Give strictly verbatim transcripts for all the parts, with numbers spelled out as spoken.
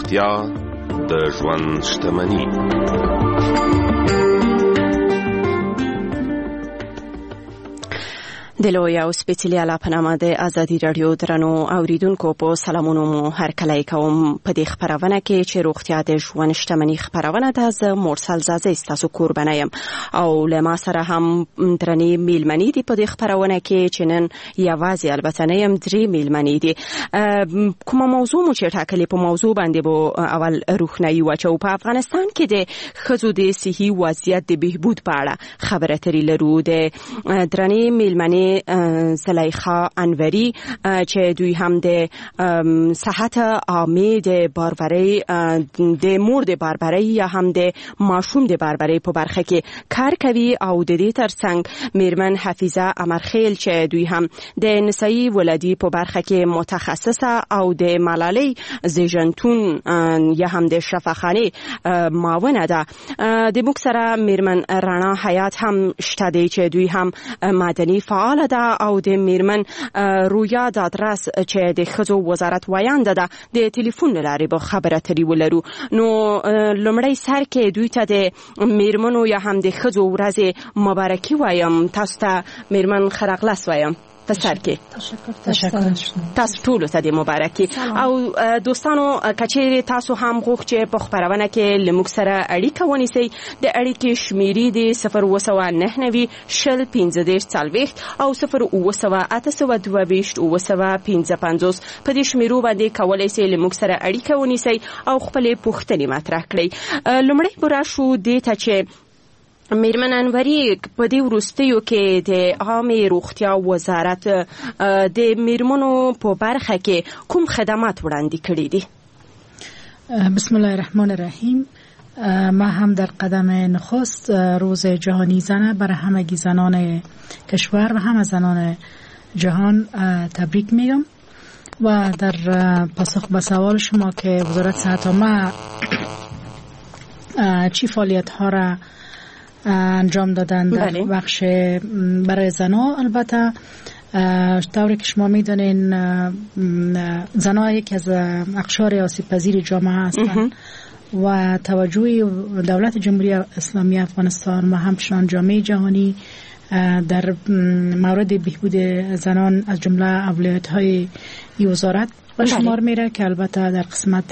روغتیا د ژوند شتمني. د لوی او سپیڅلي الله په نامه د ازادي راډیو درنو اوریدونکو په سلامونو مو هرکلی کوم. په دې خبرونه کې چې روغتیا د ژوند شتمني خبرونه ده، زه مرسل زازه ستاسو کوربنه یم او له ما سره هم درنې میلمنې دي په دې خبرونه کې چې نن یوازې البته نه یم، درې میلمنې دي. کومه موضوع مو چې ټاکلې په موضوع باندې به اول روښنايي واچو. په افغانستان کې د ښځو د صحي وضعیت د بهبود په اړه خبره اترې لرو. د درنې میلمنې زلیخا انوری چې دوی هم د صحت عامه د باربري د مور د باربري یا هم د ماشوم د باربري په برخه کې کار کوي او د دې ترڅنګ میرمن حفیظه امرخیل چې دوی هم د نسایي ولادي په برخه کې متخصصه او د ملالۍ زیږنتون یا هم د شفاخانه معاونه ده. د موږ سره میرمن رانا حیات هم شته دی چې دوی هم مدني فعال ده او د میرمن رویا د ادرس چې د ښځو وزارت وایانده ده د ټلیفون لارې به خبره اترې ولرو. نو لومړی سر کې دوی ته د میرمنو یا هم د ښځو ورځ مبارکي وایم. تاسو ته میرمن خرغلس وایم په سر کې. تشکر. تاسو ټول ته د مبارکي. او دوستانو کچېرې تاسو هم غوښ چې په خبرونه کې لموږ سره اړیکه ونیسئ. د اړیکې شمیرې د صفر اوه سوه نهه نوي شل پنځه دېرش څلوېښت او صفر اوه سوه اته سوه دوه ویشت اوه سوه پنځه پنځوس. په دې شمیرو باندې کولی شئ لموږ سره اړیکه ونیسئ او خپلې پوښتنې مطرح کړئ. لومړی به راشو دې ته چې میرمن انوری په دې وروستیو کې د عامه روغتیا وزارت د میرمنو په برخه کې کوم خدمات وړاندې کړي دي؟ بسم الله الرحمن الرحیم. ما هم در قدم نخست روز جهانی زن برای همگی زنان کشور و همه زنان جهان تبریک میگم و در پاسخ به سوال شما که وزارت صحت عامه چی فعالیت ها را انجام دادن در بله. بخش برای زنها، البته طوری که شما میدونین زنها یکی از اقشار آسیب پذیر جامعه هستند و توجه دولت جمهوری اسلامی افغانستان و همچنان جامعه جهانی در مورد بهبود زنان از جمله اولویت‌های این وزارت و شمار میره که البته در قسمت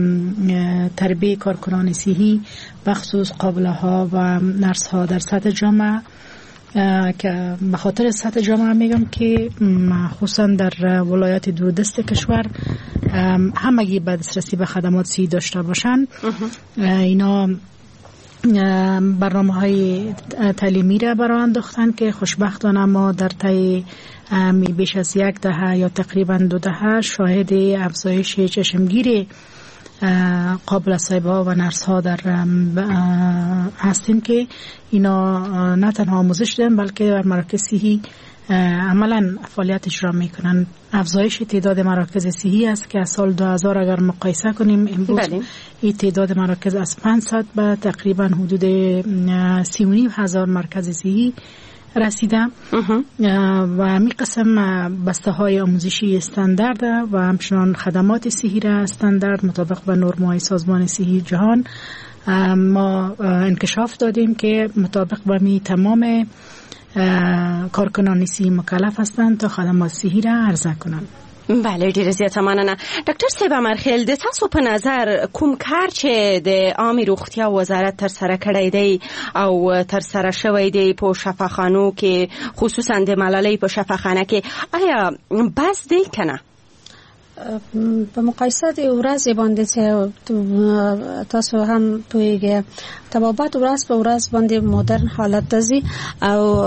تربیت کارکنان صحی بخصوص قابله ها و نرس ها در سطح جامعه، که به خاطر سطح جامعه میگم که خصوصا در ولایات دوردست کشور همگی به دسترسی به خدمات صحی داشته باشن. اینا برنامه های تعلیمی را برای انداختن که خوشبختانه ما در طی بیش از یک دهه یا تقریبا دو دهه شاهد افزایش چشمگیر قابل صاحب ها و نرس ها در هستیم که اینا نه تنها آموزش دادن بلکه در مراکز صحی عملا فعالیت اجرا میکنن. افزایش تعداد مراکز صحی است که از سال دو هزار اگر مقایسه کنیم امروز این تعداد مراکز از پانصد به تقریبا حدود سی و نیم هزار مرکز صحی رسیده و همین قسم بسته های آموزشی استاندارد و همچنان خدمات صحی را استاندارد مطابق با نرم‌های سازمان صحی جهان ما انکشاف دادیم که مطابق با می تمام کارکنان صحی مکلف هستند تا خدمات صحی را عرضه کنند. بله، ډیره زیاته مننه. ډاکټر صاحب امرخیل، د تاسو په نظر کوم کار چې د عامه روغتیا وزارت تر سره کړی دی او تر سره شوی دی په شفاخانو کې، خصوصا د ملالۍ په شفاخانه کې، آیا بس دی کنه؟ په مقایسه د ورځې باندې چې تاسو هم پوهیږئ طبابت ورځ په ورځ باندې مدرن حالت تزي او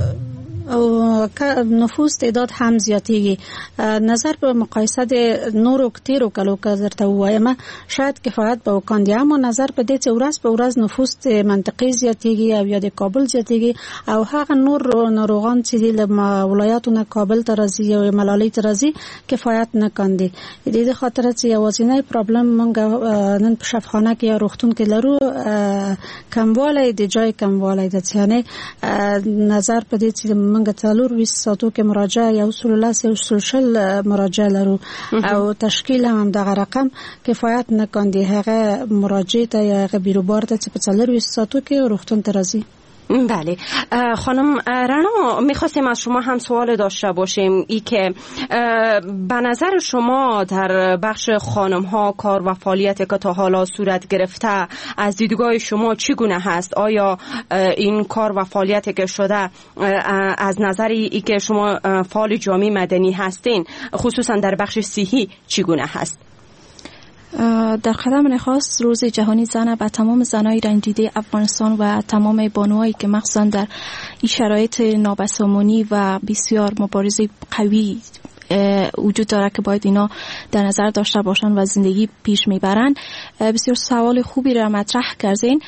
او نفوس تعداد هم زیاتیږي. نظر په مقایسه د نورو کتیرو کلو که درته ووایم شاید کفایت به وکاندي، اما نظر په دې چې ورځ په ورځ نفوس د منطقې زیاتیږي او یا د کابل زیاتیږي او هغه نور ناروغان چې د ولایاتو نه کابل ته راځي او ملالۍ ته راځي کفایت نه کاندي. د دې خاطر چې یوازینی پرابلم موږ نن په شفاخانه کې یا روغتون کې لرو کموالی د جای کموالی د ځانه نظر په دې چې منګه څلور ویشت ساتو کې مراجعه یا اصول الله سه اصول شل مراجعه لرو او تشکیل هم دغه رقم کفایت نکاندي هغه مراجعه ته یا هغه بیروبار ته چې په څلور ویشت ساتو کې روغتون ته راځي. بله خانم رنا، میخواستیم از شما هم سوال داشته باشیم ای که به نظر شما در بخش خانم ها کار و فعالیتی که تا حالا صورت گرفته از دیدگاه شما چگونه هست؟ آیا این کار و فعالیتی که شده از نظری ای که شما فعال جامعه مدنی هستین خصوصا در بخش صحی چگونه هست؟ در قدم نخست روز جهانی زن به تمام زنای رنجیده افغانستان و تمام بانوایی که مخصوصا در این شرایط نابسامانی و بسیار مبارزه قوی وجود داره که باید اینا در نظر داشته باشن و زندگی پیش میبرن، بسیار سوال خوبی را مطرح کردین.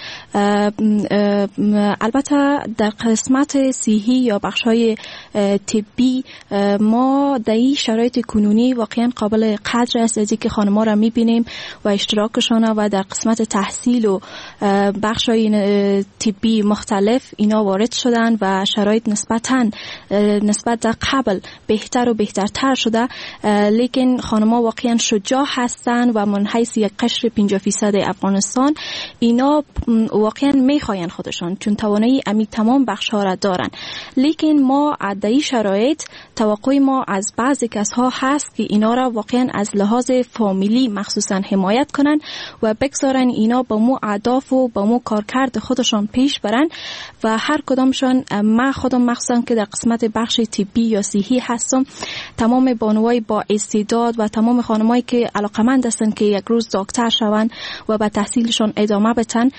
البته در قسمت صحی یا بخش‌های طبی ما در این شرایط کنونی واقعا قابل قدر است از اینکه خانم‌ها را میبینیم و اشتراکشان و در قسمت تحصیل و بخش‌های طبی مختلف اینا وارد شدن و شرایط نسبتاً نسبت در قبل بهتر و بهترتر شده، لیکن خانم‌ها واقعا شجاع هستند و من حیث یک قشر پنجاه فیصد افغانستان اینا واقعا میخواین خودشان چون توانایی امی تمام بخش‌ها را دارن، لیکن ما در این شرایط توقع ما از بعضی کس‌ها هست که اینا را واقعا از لحاظ فامیلی مخصوصا حمایت کنن و بگذارن اینا با مو اهداف و با مو کارکرد خودشان پیش برن و هر کدامشان، ما خودم مخصوصا که در قسمت بخش طبی یا صحی هستم، تمام بانوای با استعداد و تمام خانمایی که علاقمند هستن که یک روز دکتر شون و به تحصیلشون ادامه بدن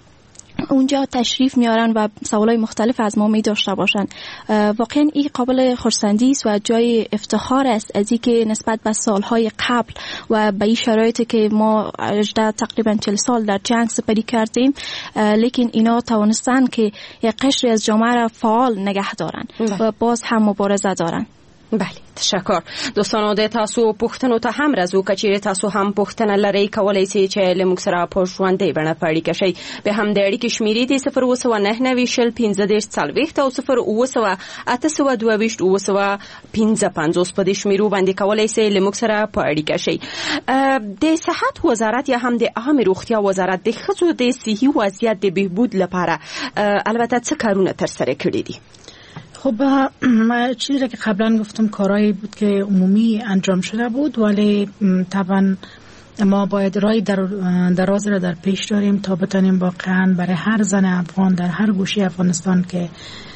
اونجا تشریف میارن و سوالای مختلف از ما می داشته باشن. واقعا این قابل خرسندی است و جای افتخار است از اینکه نسبت به سالهای قبل و به این شرایطی که ما تقریبا چهل سال در جنگ سپری کردیم، لیکن اینا توانستن که یک قشری از جامعه را فعال نگه دارن و باز هم مبارزه دارن. بله، تشکر. دوستانو د تاسو پوښتنو ته هم راځو، کچېرې تاسو هم پوښتنه لرئ کولی شئ چې له موږ سره په ژوندۍ بڼه په اړیکه شئ. به هم د اړیکې شمیرې دي صفر اوه سوه نهه نوي شل پنځه دېرش څلوېښت او صفر اوه سوه اته سوه دوه ویشت اوه سوه پنځه پنځوس. په دې شمیرو باندې کولی شئ له موږ سره په اړیکه شئ. د صحت وزارت یا هم د عامه روغتیا وزارت د ښځو د صحي وضعیت د بهبود لپاره البته څه کارونه ترسره کړي دي؟ خب چیزی را که قبلا گفتم کارهایی بود که عمومی انجام شده بود، ولی طبعا ما باید راه در دراز را در پیش داریم تا بتانیم واقعا برای هر زن افغان در هر گوشه افغانستان که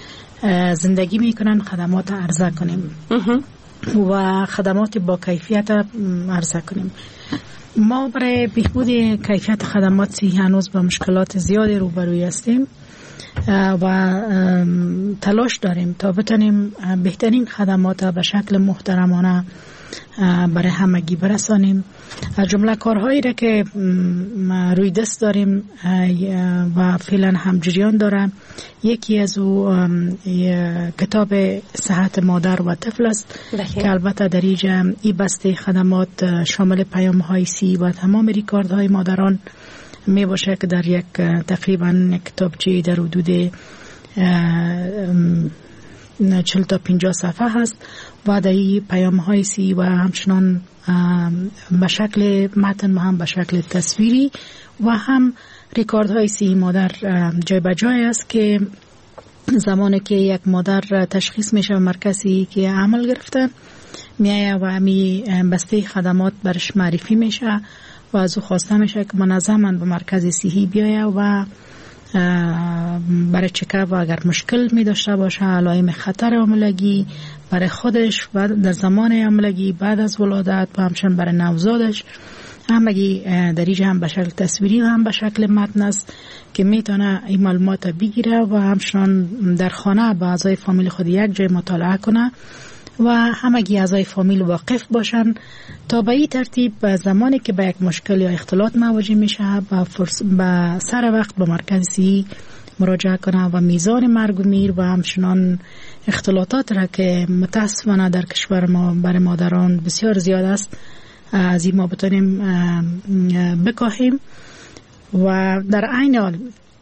زندگی میکنن خدمات عرضه کنیم و خدمات با کیفیت عرضه کنیم. ما برای بهبود کیفیت خدمات صحی هنوز با مشکلات زیادی روبروی هستیم و تلاش داریم تا بتونیم بهترین خدمات به شکل محترمانه برای همگی برسانیم. از جمله کارهایی را که روی دست داریم و فعلا هم جریان دارم، یکی از او کتاب صحت مادر و طفل است که البته در اینجا این بسته خدمات شامل پیام‌های سی و تمام ریکاردهای مادران می باشه که در یک تقریبا کتابچه در حدود چهل تا پنجاه صفحه هست و در این پیام های سی و همچنان به شکل متن و هم به شکل تصویری و هم ریکارد های سی مادر جای به جای است که زمانی که یک مادر تشخیص میشه و مرکزی که عمل گرفته میایه و همی بسته خدمات برش معرفی میشه و از او خواسته میشه که منظما به مرکز صحی بیایه و برای چکاپ و اگر مشکل می داشته باشه علائم خطر حاملگی برای خودش و در زمان حاملگی بعد از ولادت و همچنین برای نوزادش همگی در اینجا هم به شکل تصویری و هم به شکل متن است که میتونه این معلومات بگیره و همچنان در خانه با اعضای فامیل خود یک جای مطالعه کنه و همگی اعضای فامیل واقف باشن تا به این ترتیب زمانی که به یک مشکل یا اختلاط مواجه میشه به سر وقت به مرکز صحی مراجعه کنه و میزان مرگ و میر و همچنان اختلاطات را که متاسفانه در کشور ما برای مادران بسیار زیاد است از این ما بتونیم بکاهیم و در عین حال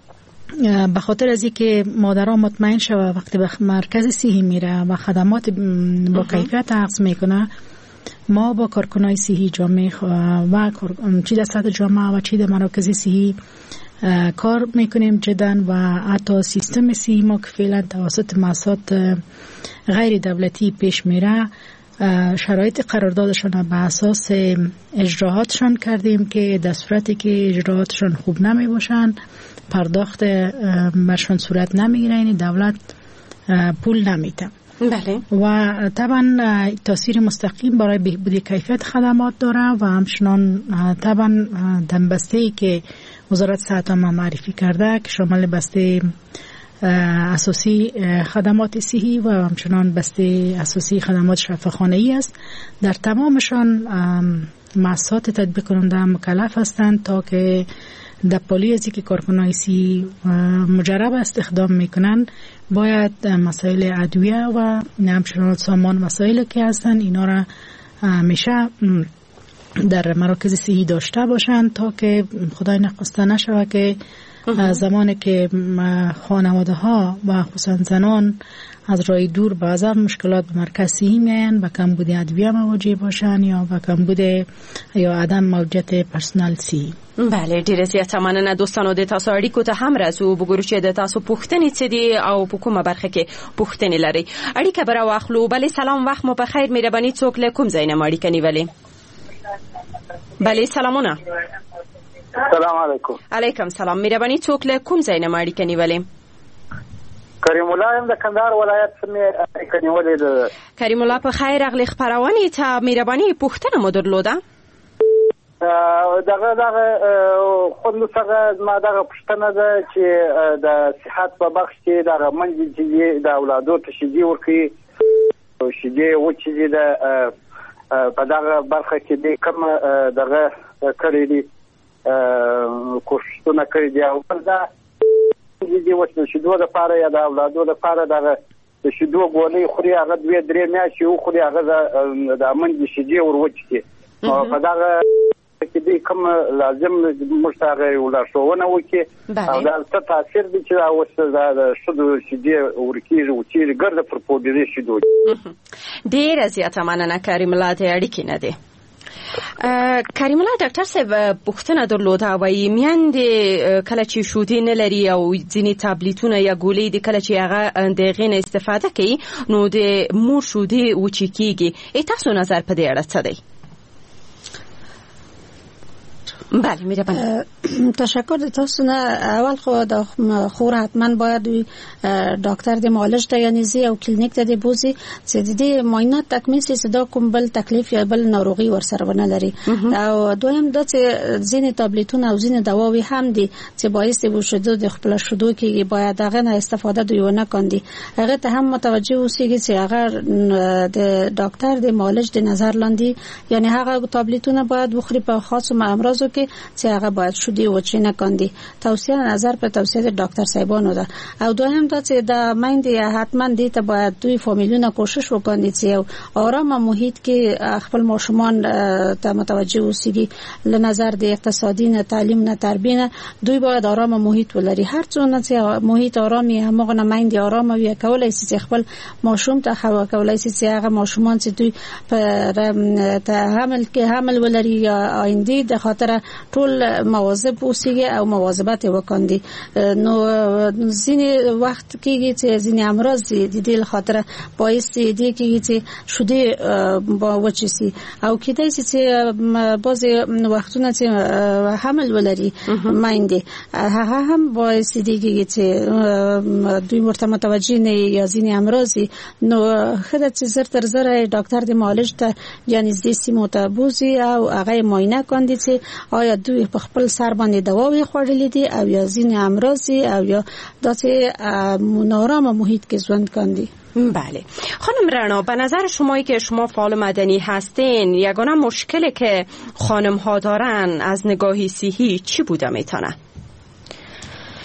به خاطر از اینکه مادرها مطمئن شوه وقتی به مرکز صحی میره و خدمات با کیفیت عرض میکنه، ما با کارکنای صحی جامعه و چی در سطح جامعه و چی در مراکز صحی کار میکنیم جدا و حتی سیستم صحی ما که فعلا توسط مؤسسات غیر دولتی پیش میره شرایط قراردادشان به اساس اجراهاتشان کردیم که در صورتی که اجراهاتشان خوب نمی باشن پرداخت برشان صورت نمیگیره، یعنی دولت پول نمیده. بله. و طبعا تاثیر مستقیم برای بهبود کیفیت خدمات داره و همچنان طبعا دنبسته‌ای که وزارت صحت ما معرفی کرده که شامل بسته اساسی خدمات صحی و همچنان بسته اساسی خدمات شفاخانه‌ای است، در تمامشان مؤسسات تطبیق کننده مکلف هستند تا که در پالی ازی که کارکنای صحی مجرب استخدام میکنن باید مسائل ادویه و همچنان سامان مسائلی که هستن اینا را همیشه در مراکز صحی داشته باشند تا که خدای نخواسته نشوه که زمانی که خانواده ها و خصوصا زنان از راه دور بعضا مشکلات به مرکز صحی میان و کمبود ادویه مواجه باشن یا و کمبود یا عدم موجودیت پرسنل صحی. بله، ډیره زیاته مننه دوستانو د تاسو اړیکو ته هم راځو وګورو چې د تاسو پوښتنې څه دي او په کومه برخه کې پوښتنې لري. اړیکه به راواخلو. بله سلام، وخت مو په خیر. مهرباني څوک له کوم ځای نه اړیکه نیولې؟ بله سلامونه. سلام علیکم. علیکم سلام. مهرباني څوک له کوم ځای نه اړیکه نیولې؟ کریم الله یم د کندهار ولایت څخه اړیکه نیولې ده. کریم الله په خیر راغلی. خبرونه ته مهرباني پوښتنه مو درلوده؟ دغه دغه خود سره ما دغه پښتنه ده چې د صحت په بخش کې دغه منځ چې د اولادو ته شیدې ورکړي او شیدې وچې ده په دغه برخه کې د کوم دغه کړی دي کوششونه کړی دي او دا دې وڅ شیدو د پاره یا د اولادو د پاره دغه د شیدو ګولې خوري هغه دوه درې میاشتې او خوري هغه د منځ شیدې وروچي او په دغه کې دې کوم لازم مشتاغه ولا شوونه وکي او دا څه تاثیر دي چې اوس دا شیدو شیدې ورکیږي او چې ګرځي پر پودري شیدو. ډیر زیاته مننه کریم الله ته اړیکې نه دي. کریم الله ډاکټر صاحب پوښتنه درلوده وایي میندې کله چې شودې نه لري او ځینې تابلیتونه یا ګولۍ د کله چې هغه د هغې نه استفاده کوي نو د مور شودې وچې کېږي. تاسو نظر په دې اړه څه دی؟ بله میره. تشکر د تاسو نه. اول خو د خور حتما باید ډاکټر د معالج ته یعنی زی او کلینیک ته د بوزي چې د دې معاینات تکمیل شي صدا کوم بل تکلیف یا بل ناروغي ورسره ونه لري. او دویم د چې ځینې تابلیتونه او ځینې دواوی هم دي چې باعث د شودو د خپل شودو کې باید هغه نه استفاده دوی ونه کاندي. هغه ته هم متوجه اوسئ چې هغه د ډاکټر د معالج د نظر لاندې یعنی هغه تابلیتونه باید بخوري په خاصو امراضو کې چې هغه باید شودي وچې نه کاندي. توصیه نظر په توصیه د ډاکټر صاحبانو ده. او دویم دا چې د میندې حتما دې ته باید دوی فامیلونه کوشش وکړي چې یو آرام محیط کې خپل ماشومان ته متوجه اوسېږي. له نظر د اقتصادي نه تعلیم نه تربیه نه دوی باید آرام محیط ولري. هر څونه چې محیط آرامي همغه نه میندې آرام وي کولای شي چې خپل ماشوم ته خوا کولای شي چې هغه ماشومان چې دوی په حمل کې حمل ولري یا آینده د خاطر ټول مواظب اوسئ او مواظبت وکړئ. نو ځینې وخت کېږي چې ځینې امراض د دې خاطر باعث دي کېږي چې شودې وچې شي او کېدای شي چې بعضې وختونه چې حمل ولري میندې هغه هم باعث دي کېږي چې دوی ورته متوجه نه یا ځینې امراض نو ښه ده چې زر تر زره ډاکټر د معالج ته یا نږدې سیمو ته بوځي او هغه معاینه کاندي چې آیا دوی په خپل سر باندې دواوی خوړلې دي او یا ځینې امراض او یا داسې نارام محیط کې ژوند کاندي. بله خانم رنا، به نظر شمایی که شما فعال مدنی هستین یگانه مشکلی که خانم ها دارن از نگاهی صحی چی بوده میتونه؟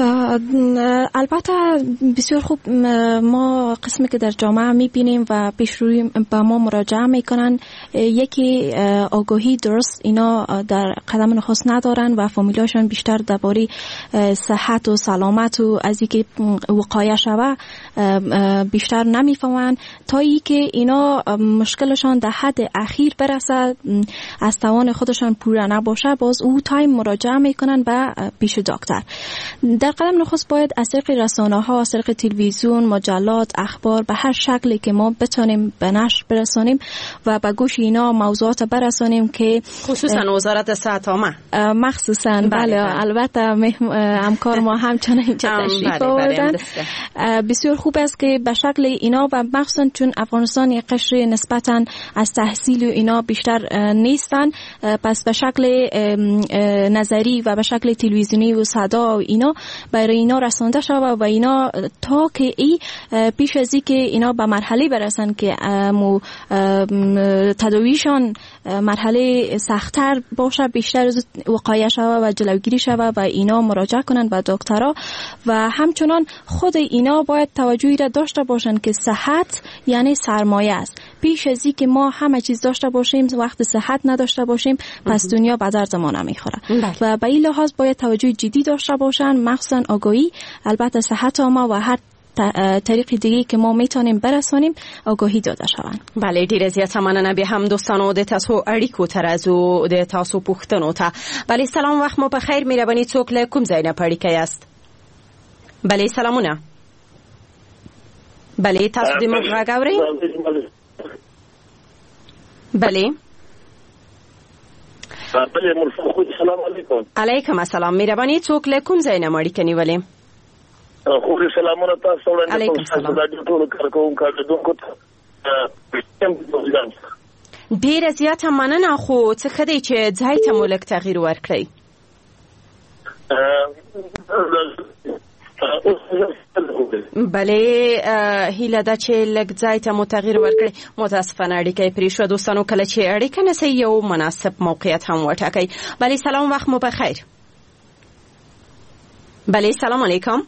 البته بسیار خوب. ما قسمی که در جامعه میبینیم و پیش روی با ما مراجعه میکنن، یکی آگاهی درست اینا در قدم نخست ندارن و فامیلاشون بیشتر درباره صحت و سلامت و از اینکه وقایه شوه بیشتر نمیفهمن، تا اینکه اینا مشکلشان در حد اخیر برسه، از توان خودشان پوره نباشه، باز او تایم مراجعه میکنن به پیش دکتر. در قدم نخست باید از طریق رسانه ها، از طریق تلویزیون، مجلات، اخبار، به هر شکلی که ما بتونیم به نشر برسانیم و به گوش اینا موضوعات برسانیم که خصوصا وزارت صحت عامه مخصوصا. بله البته همکار ما همچنان اینجا تشریف آوردن. بسیار خوب است که به شکل اینا و مخصوصا چون افغانستان یک قشر نسبتا از تحصیل و اینا بیشتر نیستن، پس به شکل نظری و به شکل تلویزیونی و صدا و اینا برای اینا رسانده شود و اینا تا که ای پیش از این که اینا به مرحله برسن که تداویشان مرحله سخت‌تر باشه، بیشتر از وقایه شود و جلوگیری شود و اینا مراجعه کنن به دکترها. و همچنان خود اینا باید توجهی را داشته باشن که صحت یعنی سرمایه است. پیش از این که ما همه چیز داشته باشیم وقت صحت نداشته باشیم پس دنیا به درد ما نمیخوره. و به این لحاظ باید توجه جدی داشته باشن، مخصوصا آگاهی. البته صحت ما و هر طریق دیگه که ما میتونیم برسانیم آگاهی داده شوند. بله ډیر زیات مننه. به هم دوستانو د تاسو اړیکو ترازو د تاسو پوښتنو ته. بله سلام، وخت مو په خیر. مهرباني څوک له کوم ځای نه پړی کیاست؟ بله سلامونه. بله تاسو د موږ غږ اورئ؟ بله بله مرسل خود. سلام علیکم. علیکم السلام. مهرباني څوک له کوم ځای نه اړیکه نیولې؟ خو سلامونه تاسو وړاندې علیکم السلام. د ټولو کارکونکو کارکونکو ته ډیره زیاته مننه. خو څه ښه دی چې ځای ته مو لږ تغییر ورکړئ. بله هیله ده چې لږ ځای ته مو تغییر ورکړئ. متاسفانه اړیکه یې پرې شوه. دوستانو کله چې اړیکه نسئ یو مناسب موقعیت هم وټاکئ. بله سلام، وخت مو بخیر. بله سلام علیکم.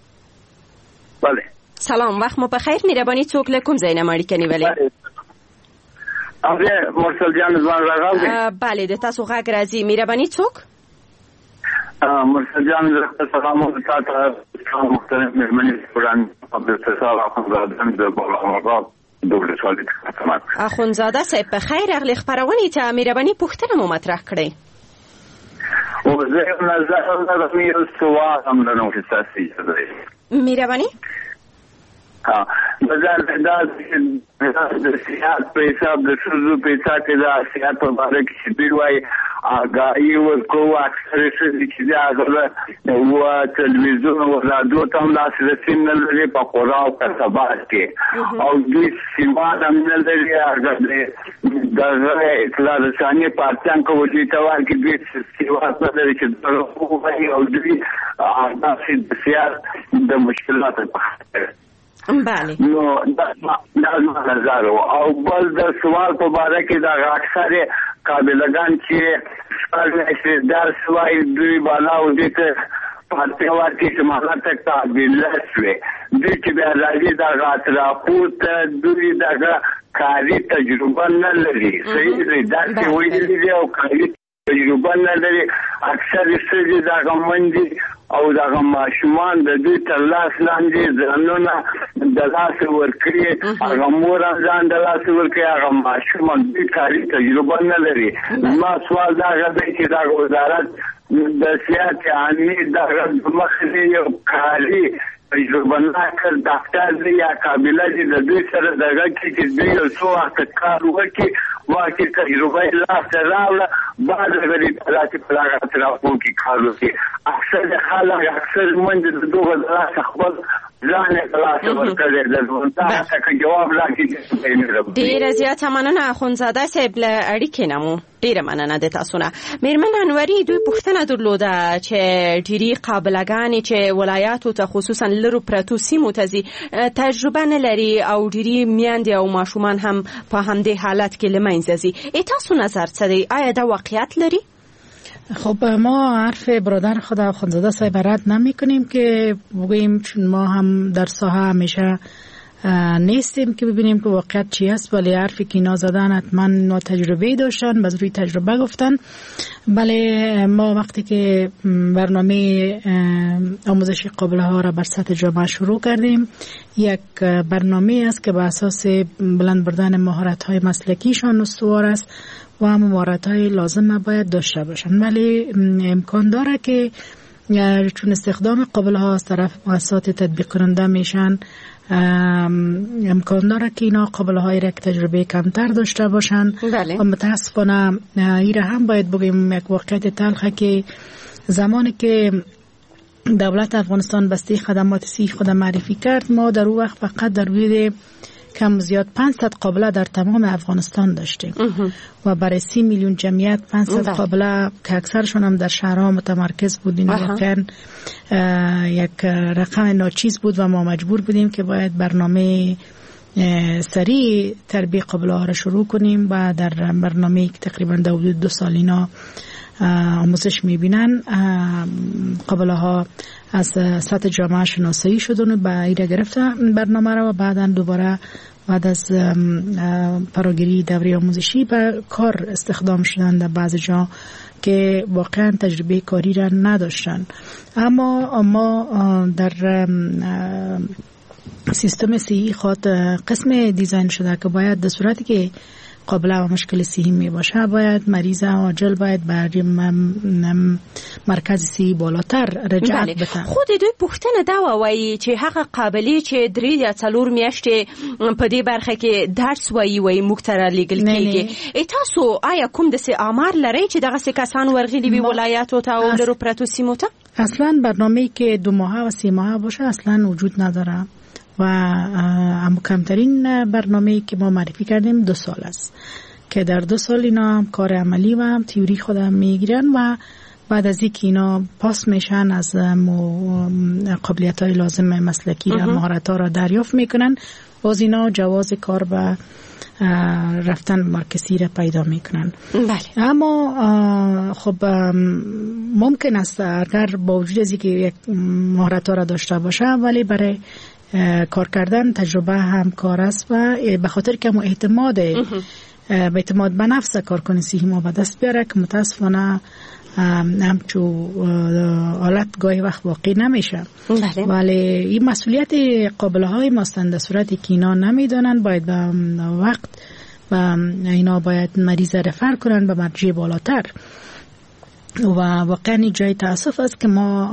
بله سلام، وخت مو بخیر. مهرباني څوک له کوم ځای نه اړیکه نیولې؟ اوه مرسل جان زما راغلی. بله د تاسو غږ راځي. مهرباني څوک؟ مرسل جان زه سلام تاسو ته محترم مهمانی قرآن عبدالرسال اخوندزاده د بغلان دولت والد خدمت. اخوندزاده صاحب په خیر راغلی. خبرونه ته مهرباني پوښتنه مو مطرح کړئ. او زه نظر لرم یو سوال هم لرم چې تاسو یې مهرباني. ها مثلا دا د سیاست په حساب د څه په حساب کې دا سیاست په اړه کې دی وای آگاهی ورکو اکثر څه چې دا او تلویزیون او رادیو ته لاسرسي نه لري په قرآن او کتابات کې او د سیمان هم نه لري. هغه د اطلاع رساني پارتیان کوي ته ورکې د سیاست نه لري چې او د سیاست د مشکلات په اړه. بله نو دا نظر او بل د سوال په باره کې دا اکثر قابلګان چې سپارل دا سوال دوی بالا او د پارتي ورکې چې مهارت ته قابل شوي دوی چې بیا راځي دا راپورت دوی دا کاري تجربه نه لري. صحیح دی دا چې ویلي دی او کاري تجربه نه لري. اکثر څه دا غمندي او دا ماشومان د دې تر لاس لاندې ځانونه د لاس ورکړي، هغه مور ځان د لاس ورکړي، هغه ماشومان د کاري تجربه نه لري. ما سوال دا غواړي چې دا وزارت د سیاست عامه دا مخې یو کاري تجربه نه کړ ډاکټر یا قابلیت د دې سره دغه کې چې دوی یو څو وخت کار وکړي واکه تجربه لا سره بعد غوړي راځي په هغه طرفو کې کار وکړي. اکثر خلک اکثر منځ د دوه ځله خپل ځان خلاص ورکړي د ځوانتا څخه جواب راکړي. ډیر زیات مننه اخوندزاده صاحب له اړیکې نمو. ډیر مننه د تاسو نه. میرمن انوري دوی پوښتنه درلوده چې ډیری قابلګانې چې ولایاتو ته خصوصا لرو پرتو سیمو ته ځي تجربه نه لري او ډیری میندې او ماشومان هم په همدې حالت کې له منځه ځي. تاسو نظر څه دی؟ آیا دا واقعیت لري؟ خب ما حرف برادر خدا خانزاده صاحب رد نمی کنیم که بگوییم چون ما هم در ساحه همیشه نیستیم که ببینیم که واقعیت چی است، ولی حرفی که اینا زدن حتما اینا تجربه داشتن، باز روی تجربه گفتن. بله ما وقتی که برنامه آموزش قابله ها را بر سطح جامعه شروع کردیم، یک برنامه است که به اساس بلند بردن مهارت های مسلکیشان استوار است و هم مهارت های لازم باید داشته باشند. ولی امکان داره که چون استخدام قابله ها از طرف مؤسسات تطبیق کننده میشن، امکان داره که اینا قابله های را که تجربه کمتر داشته باشن. بله. و متاسفانه ایره هم باید بگیم یک واقعیت تلخه که زمانی که دولت افغانستان بسته خدمات صحی خود معرفی کرد، ما در اون وقت فقط در حدود کم زیاد پانصد قابله در تمام افغانستان داشتیم و برای سی میلیون جمعیت پانصد قابله که اکثرشون هم در شهرها متمرکز بودیم، واقعا یک رقم ناچیز بود و ما مجبور بودیم که باید برنامه سریع تربیت قابله ها را شروع کنیم و در برنامه که تقریبا در حدود دو سال اینا آموزش میبینن، قابله ها از سطح جامعه شناسایی شدن و با ایره گرفتن برنامه را و بعدا دوباره بعد از فراگیری دوره آموزشی به کار استخدام شدن در بعض جا که واقعا تجربه کاری را نداشتن. اما ما در سیستم صحی خود قسم دیزاین شده که باید در صورتی که قابله و مشکل صحی می باشه باید مریض عاجل باید بر مرکز صحی بالاتر رجعت بله. بده. خود دوی پوښتنه دا وایي چې هغه قابلې چې درې یا څلور میاشتې په دې برخه کې درس وایي وایي موږ ته رالیږل کېږي. تاسو آیا کوم داسې آمار لرئ چې دغسې کسان ورغلي وي ولایاتو ته او لرو پرتو سیمو ته؟ اصلا برنامه‌ای که دو ماهه و سه ماهه باشه اصلا وجود نداره و اما کمترین برنامه‌ای که ما معرفی کردیم دو سال است که در دو سال اینا هم کار عملی و هم تئوری خودم میگیرن و بعد از اینکه اینا پاس میشن از قابلیت‌های لازم مسلکی و مهارت‌ها را دریافت میکنن، باز اینا جواز کار و رفتن مرکزی را پیدا میکنن. بله. اما خب ممکن است اگر با وجود از اینکه یک مهارت‌ها را داشته باشه ولی برای کار کردن تجربه هم کار است و به خاطر که اعتماد به اعتماد به نفس کارکن صحی ما به دست بیاره که متاسفانه همچو حالت گاهی وقت واقع نمیشه. بله. ولی این مسئولیت قابله های ماستند در صورتی که اینا نمیدونن باید به وقت و اینا باید مریض رفر کنن به مرجع بالاتر و واقعا جای تاسف است که ما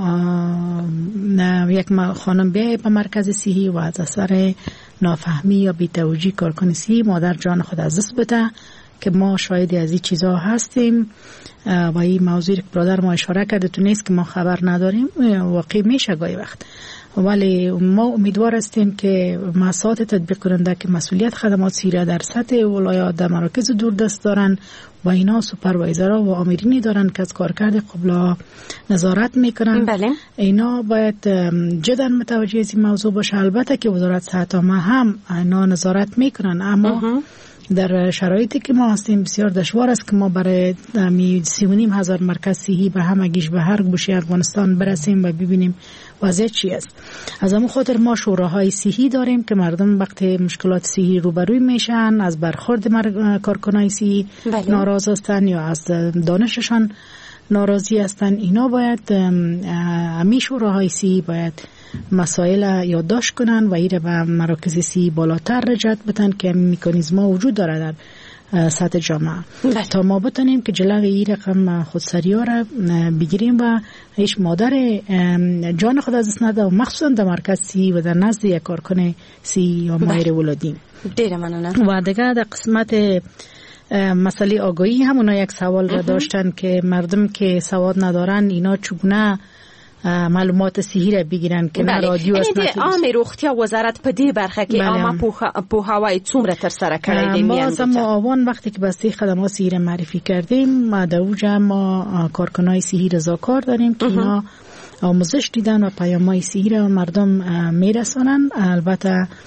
یک خانم بیای به مرکز صحی و از اثر نافهمی یا بی‌توجهی کارکن صحی مادر جان خود از دست بده که ما شاهد از این چیزها هستیم و این موضوعی که برادر ما اشاره کرده تو نیست که ما خبر نداریم، واقعی میشه گاهی وقت. ولی ما امیدوار هستیم که مؤسسات تطبیق کننده که مسئولیت خدمات صحی را در سطح ولایات در مراکز دوردست دارن و اینا سوپروایزرها و آمرینی دارن که از کارکرد قابله نظارت میکنن. بله. اینا باید جدا متوجه از این موضوع باشه. البته که وزارت صحت عامه هم اینا نظارت میکنن، اما اه. در شرایطی که ما هستیم بسیار دشوار است که ما برای سی و نیم هزار مرکز صحی به همگیش به هر گوشه افغانستان برسیم و ببینیم وضعیت چی است. از همون خاطر ما شوراهای صحی داریم که مردم وقتی مشکلات صحی روبروی میشن از برخورد کارکنای صحی بله. ناراض هستن یا از دانششان ناراضی هستن، اینا باید همی شوراهای صحی باید مسائل یادداشت کنن و ایره به مراکز صحی بالاتر رجعت بدن که مکانیزم‌ها وجود داره در سطح جامعه بله. تا ما بتونیم که جلوی این رقم خودسری‌ها را بگیریم و هیچ مادر جان خود از دست نده و مخصوصا در مرکز صحی و در نزد یک کارکن صحی یا ماهر ولادی. دیره ممنونم. و دیگه در قسمت مسئله آگاهی همونا یک سوال را داشتن که مردم که سواد ندارن اینا چگونه معلومات صحی را بگیرن که نه رادیو است نه تلویزیون. عامه روغتیا وزارت په دې برخه کې عامه پوهاوی څومره تر سره کړی دی؟ ما زمو آوان وقتی که بسته خدمات صحی را معرفی کردیم ما در اوجا ما کارکنای صحی رضاکار داریم که اینا آموزش دیدن و پیام‌های صحی را مردم میرسانن. البته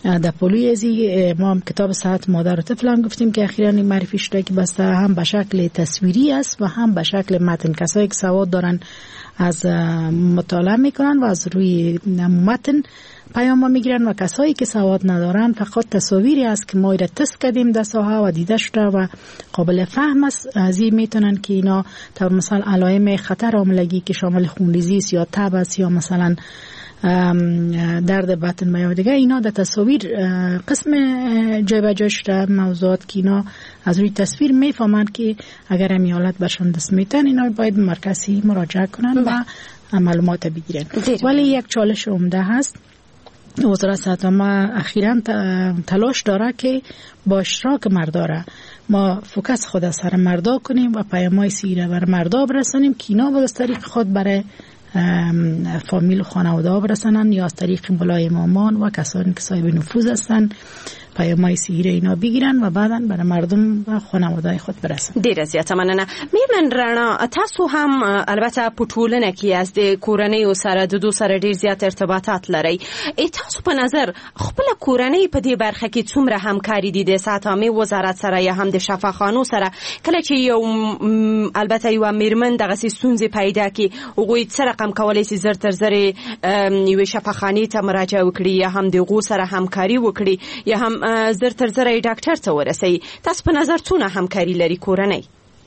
در پلوی ازی ما هم کتاب صحت مادر و طفل هم گفتیم که اخیراً معرفی شده که بسته هم به شکل تصویری است و هم به شکل متن. کسایی که سواد دارن از مطالعه میکنن و از روی متن پیام میگیرن و کسایی که سواد ندارن فقط تصاویری است که ما ایره تست کردیم در ساحه و دیده شده و قابل فهم است. از این میتونن که اینا طور مثال علائم خطر حاملگی که شامل خونریزی است یا تب است یا مثلا درد بطن یا دیگه، اینا در تصاویر قسم جای به جای شده موضوعات که اینا از روی تصویر میفهمند که اگر همی حالت برشان دست میتن اینا باید به مرکزی مراجعه کنن و معلومات بگیرن. ولی یک چالش عمده هست، وزارت صحت ما اخیراً تلاش داره که با اشتراک مرداره ما فوکس خود از سر مردا کنیم و پیام‌های سیره بر مردا برسانیم که اینا با طریق خود برای فامیل و خانواده برسانن یا از طریق مولای امامان و کسانی که صاحب نفوذ هستن پیام‌های سیره اینا بگیرن و بعداً برای مردم و خانواده خود برسن. ډیر زیات مننه. میرمن رڼا، تاسو هم البته په ټولنه کې از د کورنۍ سره د دو سره ډیر زیات ارتباطات لري. تاسو په نظر خپل کورنۍ په دې برخه کې څومره همکاري دي د صحت عامه وزارت سره یا هم د شفاخانو سره کله چې یو البته یو میرمن دغه ستونزې پیدا کی هغه څه رقم کولای شي زر تر زر یو شفاخانه ته مراجعه وکړي یا هم د غو سره همکاري وکړي یا هم زر تر زر ډاکټر ته ورسي. تاسو په نظر څونه همکاري لري کورنۍ؟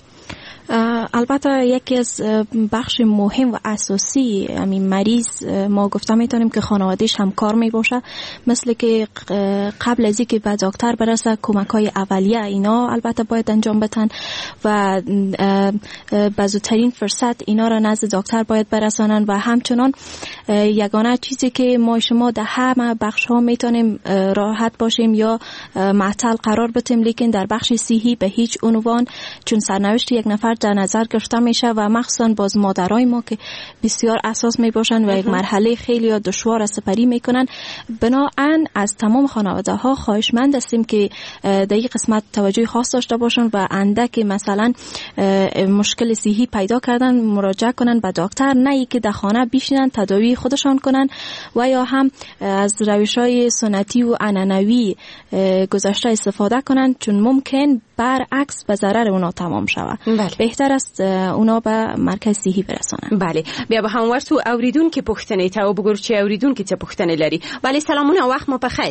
البته یکی از بخش مهم و اساسی همین مریض ما گفته میتونیم که خانوادهش همکار می باشه، مثل که قبل از اینکه به دکتر برسه کمک‌های اولیه اینا البته باید انجام بدن و به زودترین فرصت اینا را نزد دکتر باید برسانن و همچنان یگانه چیزی که ما شما در همه بخش ها میتونیم راحت باشیم یا معطل قرار بدیم، لیکن در بخش صحی به هیچ عنوان، چون سرنوشت یک نفر در نظر گرفته میشه و مخصوصا باز مادرای ما که بسیار اساس می باشن و یک مرحله خیلی دشوار سپری میکنن، بنابراین از تمام خانواده ها خواهشمند هستیم که در این قسمت توجه خاص داشته باشن و اندک مثلا مشکل صحی پیدا کردن مراجعه کنن به دکتر، نه ای که در خانه بشینن تداوی خودشان کنن و یا هم از روش‌های سنتی و عنعنوی گذشته استفاده کنن، چون ممکن برعکس به ضرر اونا تمام شود. بهتر است اونا به مرکز صحی برسانن. بله، بیا به همور تو اوریدون که پختنه تا و بگور چه اوریدون که چه پختنه لري. بله سلامونه، وقت ما بخیر.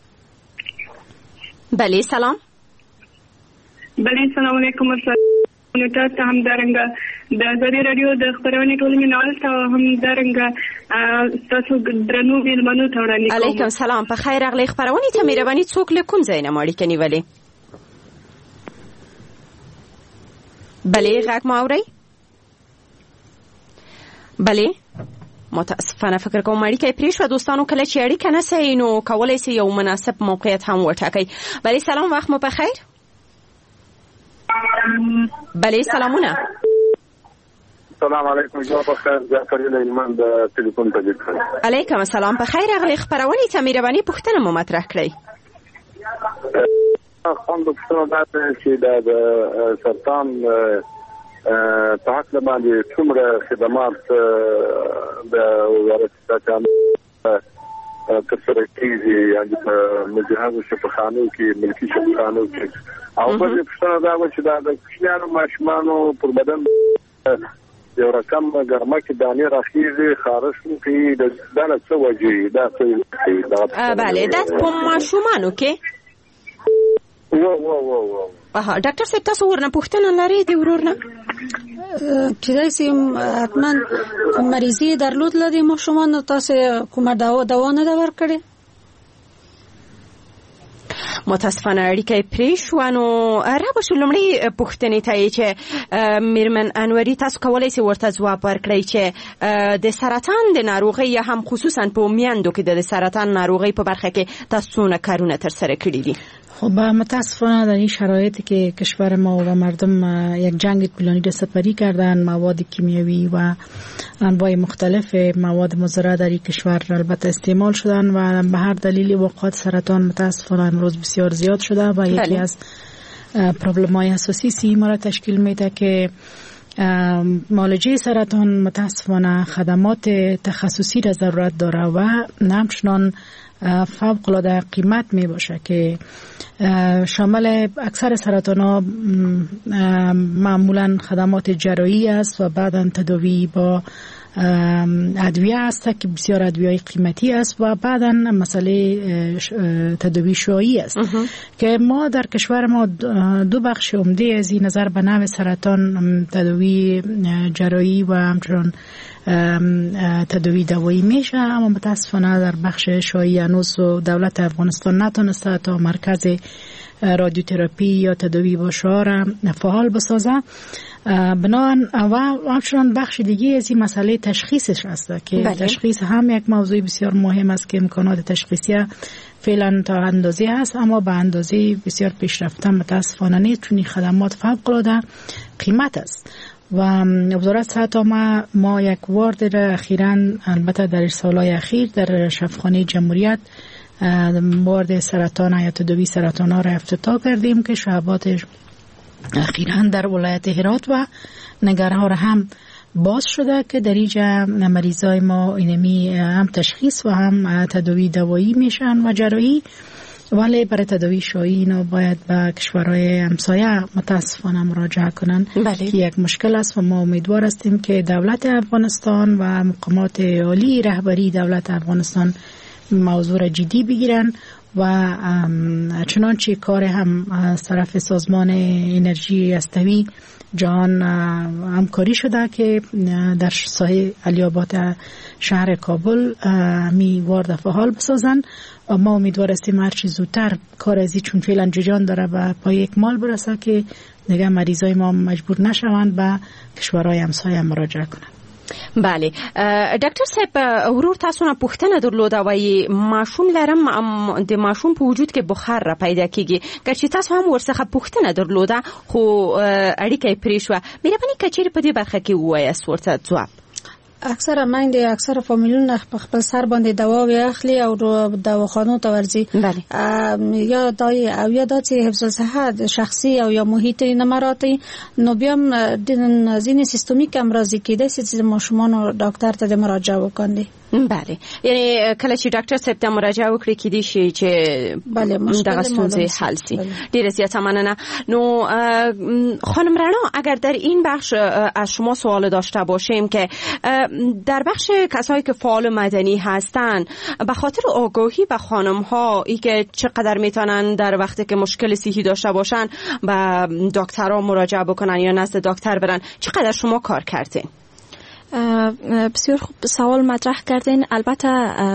بله سلام. بله سلام علیکم ورحمت الله هم درنګ د ازادي رادیو د خبرونې ټولنې نوال ته هم درنګ تاسو درنو ویلمنو ته وړاندې کوم. علیکم سلام، په خیر اغلی خبرونې ته مهرباني څوک له کوم ځای نه ماړی کني ولی؟ بله غږ ما اورئ؟ بله متاسفانه فکر کوم اړیکه پرې شوه. دوستانو کله چې اړیکه نه سي نو کولی سي یو مناسب موقعیت هم وټاکئ. بله سلام، وخت مو بخیر. بله سلامونه. السلام علیکم، جواب بخیر. جعفر ایلمان د ټلیفون په ځای. علیکم السلام، په خیر اغلی خبرونې ته مهرباني پوښتنه مو مطرح کړئ. خپل د پښتنو د چې د سرطان په حق باندې څومره خدمات د وزارت صحت ترسره کیږي، یعنې په مجهزو شفاخانو کې ملکي شفاخانو کې، او بلې پښتنه دا و چې دا د کوچنیانو ماشومانو پر بدن یو رقم ګرمه کې دانې راخیږي، خارش کوي، دا نه څه وجې دا څه؟ بله دا په ماشومانو کې و و و و اها ډاکټر صاحب تاسو ورنه پوښتنه لرئ د ورور نه؟ کېدای شي حتما مریضي درلود لري ماشومان، تاسو کومه دوا دوا نه ده ورکړې؟ متاسفانه اړیکه پرې شوه. نو رابشو لومړی پوښتنې ته چې میرمن انوري تاسو کولی شئ ورته ځواب ورکړئ چې د سرطان د ناروغۍ یا هم خصوصا په میندو کې د سرطان ناروغۍ په برخه کې تاسو څونه کارونه ترسره کړي دي؟ خب متاسفانه در این شرایطی که کشور ما و مردم یک جنگ طولانی را سپری کردن، مواد کیمیایی و انواع مختلف مواد مضر در این کشور البته استعمال شدن و به هر دلیلی وقایع سرطان متاسفانه امروز بسیار زیاد شده و یکی از پرابلم‌های اساسی سی ما را تشکیل میده که معالجه سرطان متاسفانه خدمات تخصصی را ضرورت داره و همچنان فوق العاده قیمت می باشه که شامل اکثر سرطان ها معمولا خدمات جراحی است و بعدا تداوی با ادویه است که بسیار ادویه قیمتی است و بعدا مسئله تداوی شعاعی است که ما در کشور ما دو بخش عمده از این نظر به نوع سرطان تداوی جراحی و همچنان تداوی دوایی میشه، اما متاسفانه در بخش شعاعی هنوز دولت افغانستان نتونسته تا مرکز رادیوتراپی یا تداوی با شعاع فعال بسازه. بنابراین و همچنان بخش دیگه از این مسئله تشخیصش هست که بله. تشخیص هم یک موضوع بسیار مهم است که امکانات تشخیصی فعلا تا اندازه هست، اما به اندازه بسیار پیشرفته متاسفانه نیست چون خدمات فوق العاده قیمت است. و وزارت صحت ما ما یک وارد را اخیراً البته در سالهای اخیر در شفاخانه جمهوریت وارد سرطان یا تداوی سرطان ها را افتتاح کردیم که شعبات اخیراً در ولایت هرات و نگرها را هم باز شده که در اینجا مریضای ما اینمی هم تشخیص و هم تداوی دوایی میشن و جراحی، ولی برای تداوی شعاعی اینا باید به کشورهای همسایه متاسفانه مراجعه کنن بله. که یک مشکل است و ما امیدوار هستیم که دولت افغانستان و مقامات عالی رهبری دولت افغانستان موضوع را جدی بگیرن و چنانچه کار هم از طرف سازمان انرژی هسته‌ای جهان همکاری شده که در ساحه علی‌آباد شهر کابل می وارد فعال بسازن و ما امیدوار هستیم هر چه زودتر کار ازی چون فعلا جریان داره و پای اکمال برسه که دیگه مریضای ما مجبور نشوند به کشورهای همسایه مراجعه کنند. بله ډاکټر صاحب ورور تاسو نه پوښتنه درلوده وایي ماشوم لرم د ماشوم په وجود کې بخار را پیدا کیږي که تاسو هم ورڅخه پوښتنه درلوده خو اړیکه پرې شوه مهرباني کچېرې په دې برخه کې ووایاست ورته ځواب. اکثر من دی اکثر فامیلونه خپل سر باندې دوا واخلي او دواخانو ته ورځي یا دای او یا د حفظ صحت شخصي او یا محیط نه مراته نو بیا د زین سیستمیک امراضی کې د سیستم ماشومان ډاکټر ته مراجعه وکړي. بله یعنی کله چې ډاکټر صاحب ته مراجعه وکړي کې دي شي چې بله دغه ستونزې حل شي. ډیره زیاته مننه. نو خانم رڼا اگر در این بخش از شما سوال داشته باشیم که در بخش کسایی که فعال مدنی هستن به خاطر آگاهی به خانم ها ای که چقدر میتونن در وقتی که مشکل صحی داشته باشن به دکترها مراجعه بکنن یا نزد دکتر برن چقدر شما کار کردین؟ بسیار خوب سوال مطرح کردین. البته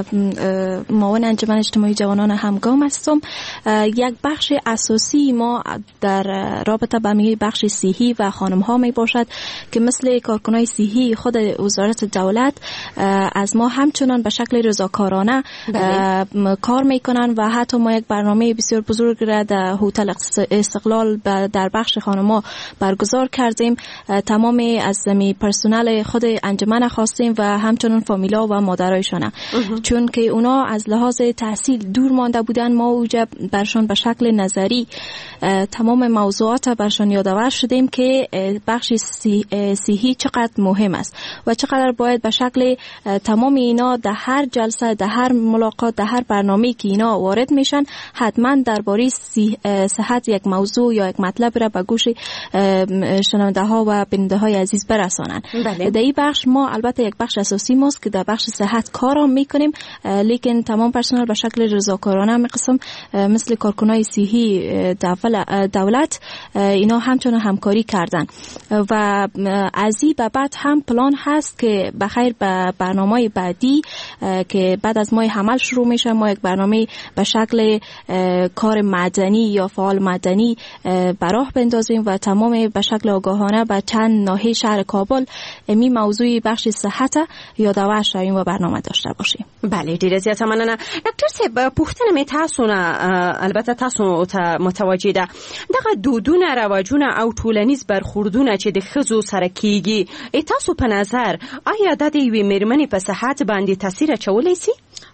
معاون انجمن اجتماعی جوانان همگام هستم. یک بخش اساسی ما در رابطه با می بخش صحی و خانم ها می باشد که مثل کارکنای صحی خود وزارت دولت از ما همچنان به شکل رضاکارانه کار می کنن و حتی ما یک برنامه بسیار بزرگ را در هتل استقلال در بخش خانم ها برگزار کردیم. تمام از می پرسنل خود انجمن خواستیم و همچنان فامیلا و مادرایشان چون که اونا از لحاظ تحصیل دور مانده بودن ما اوجا برشان به شکل نظری تمام موضوعات برشان یادآور شدیم که بخش صحی چقدر مهم است و چقدر باید به شکل تمام اینا در هر جلسه در هر ملاقات در هر برنامه که اینا وارد میشن حتما درباره صحت یک موضوع یا یک مطلب را به گوش شنونده ها و بیننده های عزیز برسانند. بله. در این بخش ما البته یک بخش اساسی ماست که در بخش صحت کارام میکنیم لیکن تمام پرسنل به شکل رضاکارانه میقسم مثل کارکنای صحی دولت اینا همچنان همکاری کردن و از این به بعد هم پلان هست که بخیر به برنامه بعدی که بعد از ماه حمل شروع میشه ما یک برنامه به شکل کار مدنی یا فعال مدنی براه بندازیم و تمام به شکل آگاهانه به چند ناحیه شهر کابل می موضوعی بخش صحت یادآور شویم و برنامه داشته باشیم. بله ډیره زیاته مننه. ډاکټر صاحب پوښتنه مې تاسو نه البته تاسو ته متوجه ده دغه دودونه رواجونه او ټولنیز برخوردونه چې د ښځو سره کیږي تاسو په نظر آیا د دې وی مېرمنې په صحت باندې تاثیر اچولی سي؟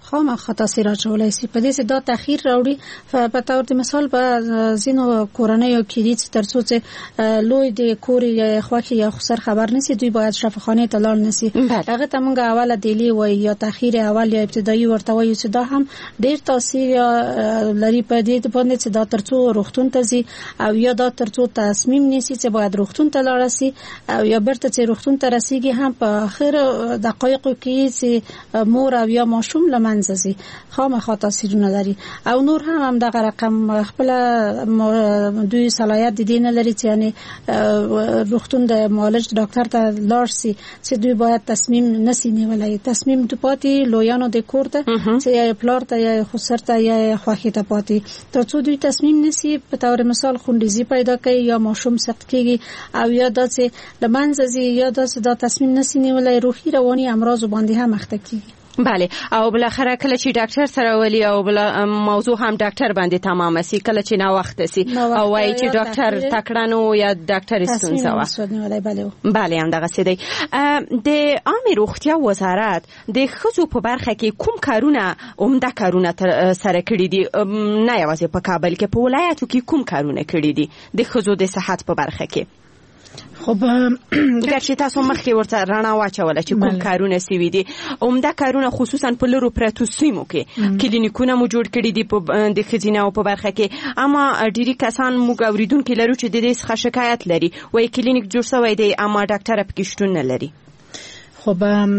خامخا تاثیر اچولای شي. په دې سره دا تاخير راوړي. په تور د مثال په زینو کورنۍ کې دي چې ترڅو چې لوی د کور یا خوخي یا خسر خبر نشي دوی باید شفاخانه ته لاړ نشي. هغه ته موږ اوله دیلی وای یا تاخير اول یا ابتدایي ورته وایو چې دا هم ډیر تاثیر لري په دې باندې چې دا ترڅو روغتون ته ځي او یا دا ترڅو تصمیم نیسي چې باید روغتون ته لاړ شي او یا برته چې روغتون ته رسیږي هم په اخر دقایقو کې چې مور او یا ماشوم لمنځه ځي خامخا تاثیر نه لري. او نور هم هم دغه رقم خپل دوی صلاحیت دي نه لري چې یعنی روغتون د معالج ډاکټر ته لاړ شي چې دوی باید تصمیم نسی نیولای. تصمیم د پاتې لویانو د کور ته چې یا پلار ته یا خسر ته یا خوخي ته پاتې ترڅو دوی تصمیم نسی په تور مثال خوندیزی پیدا کوي یا ماشوم سخت کیږي او یا داسې لمنځه یا داسې دا تصمیم نسی نیولای روحي رواني امراض باندې هم مخته کیږي. بله او بالاخره کله چې ډاکټر سره ولي او بل موضوع هم ډاکټر باندې تمام سي کله چې نا وخت سي او وايي چې ډاکټر تکړنو یا ډاکټر ستونزه وا بله هم دغه سي دی. د عامه روغتیا وزارت د خزو په برخه کې کوم کارونه عمده کارونه سره کړی دي نه یوازې په کابل کې په ولایتو کې کوم کارونه کړی دي د خزو د صحت په برخه کې؟ خب ګرچې تاسو مخکې ورته رڼا واچوله چې کوم کارونه سوي دي عمده کارونه خصوصا په لرو پرتو سیمو کې کلینیکونه مو جوړ کړي دي په د ښځینه او په برخه کې اما ډیری کسان موږ اوریدونکو لرو چې د دې څخه شکایت لري وایي کلینیک جوړ شوی دی اما ډاکټر پکې شتون نه لري. خب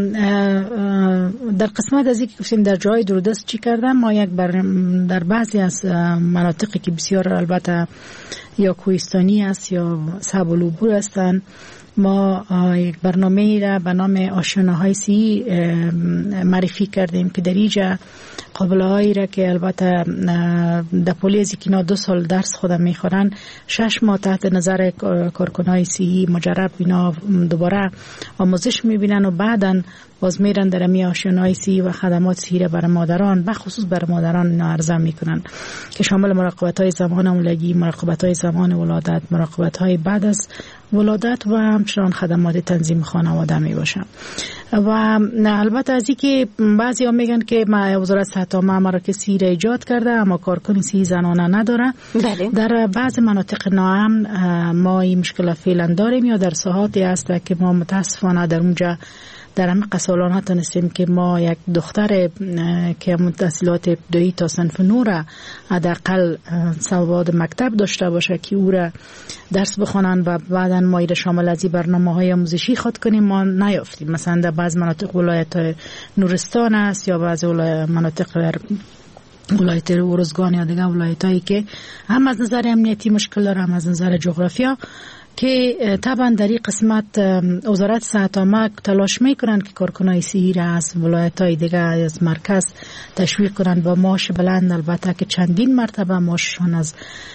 در قسمت از اینکه گفتیم در جای دوردست چی کردن ما یک بر در بعضی از مناطقی که بسیار البته یا کوهستانی است یا صعب العبور هستند ما یک برنامه را به نام آشناهای صحی معرفی کردیم که در اینجا قابله هایی را که البته در پولیزی که اینا دو سال درس خودم میخورن شش ماه تحت نظر کارکنای صحی مجرب اینا دوباره آموزش میبینن و بعدن باز میرن در امی آشنای صحی و خدمات صحی را برای مادران بخصوص برای مادران اینا عرضه میکنن که شامل مراقبت های زمان اولگی، مراقبت های زمان ولادت، مراقبت های بعد از ولادت و همچنان خدمات تنظیم خانواده می باشن. و البته از اینکه بعضی ها میگن که ما وزارت صحت عامه مراکز صحی را ایجاد کرده اما کارکن صحی زنانه نداره. بله. در بعض مناطق ناامن ما این مشکل فعلا داریم یا در ساحاتی هست که ما متاسفانه در اونجا در همه قسالانه تونستیم که ما یک دختر که تحصیلات ابتدایی تا صنف نور حداقل سواد مکتب داشته باشه که او را درس بخونن و بعداً ما ایره شامل از این برنامه‌های آموزشی خود کنیم ما نیافتیم. مثلا در بعض مناطق ولایت نورستان است یا بعض مناطق ولایت ارزگان یا دیگه ولایتایی که هم از نظر امنیتی مشکل داره هم از نظر جغرافیا که طبعا در این قسمت وزارت صحت عامه تلاش میکنن که کارکنای صحی را از ولایت‌های دیگه از مرکز تشویق کنن با معاش بلند البته که چندین مرتبه معاششون از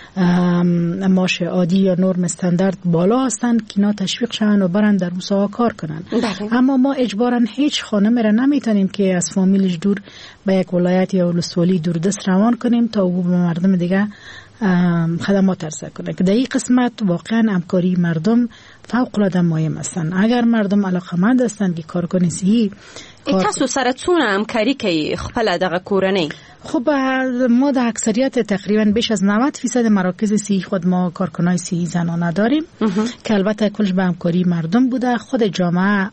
معاش عادی یا نرم استاندارد بالا هستند که اینا تشویق شون و برن در اون کار کنن. بله. اما ما اجباراً هیچ خانم را نمیتونیم که از فامیلش دور به یک ولایت یا ولسوالی دوردست روان کنیم تا او به مردم دیگه خدمات عرضه کنه که در این قسمت واقعا همکاری مردم فوق العاده مهم هستند. اگر مردم علاقمند هستند که کارکن صحی کار... تاسو سره څونه همکاری کوي خپل دغه کورنۍ؟ خب ما در اکثریت تقریبا بیش از نود درصد مراکز صحی خود ما کارکنای صحی زنانه داریم که البته کلش به همکاری مردم بوده. خود جامعه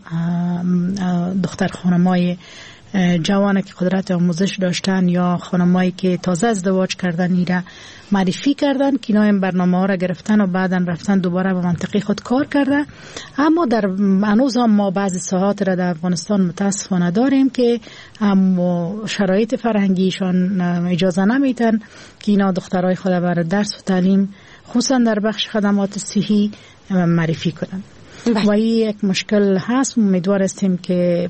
دختر خانمای جوانه که قدرت آموزش داشتن یا خانمایی که تازه ازدواج کردن ایره معرفی کردن که اینا این برنامه ها را گرفتن و بعدا رفتن دوباره به منطقه خود کار کرده. اما در هنوز هم ما بعضی ساحات را در افغانستان متاسفانه داریم که هم شرایط فرهنگیشان اجازه نمیتن که اینا دخترای خود برای درس و تعلیم خصوصا در بخش خدمات صحی معرفی کنن. و این یک مشکل هست. امیدوار هستیم که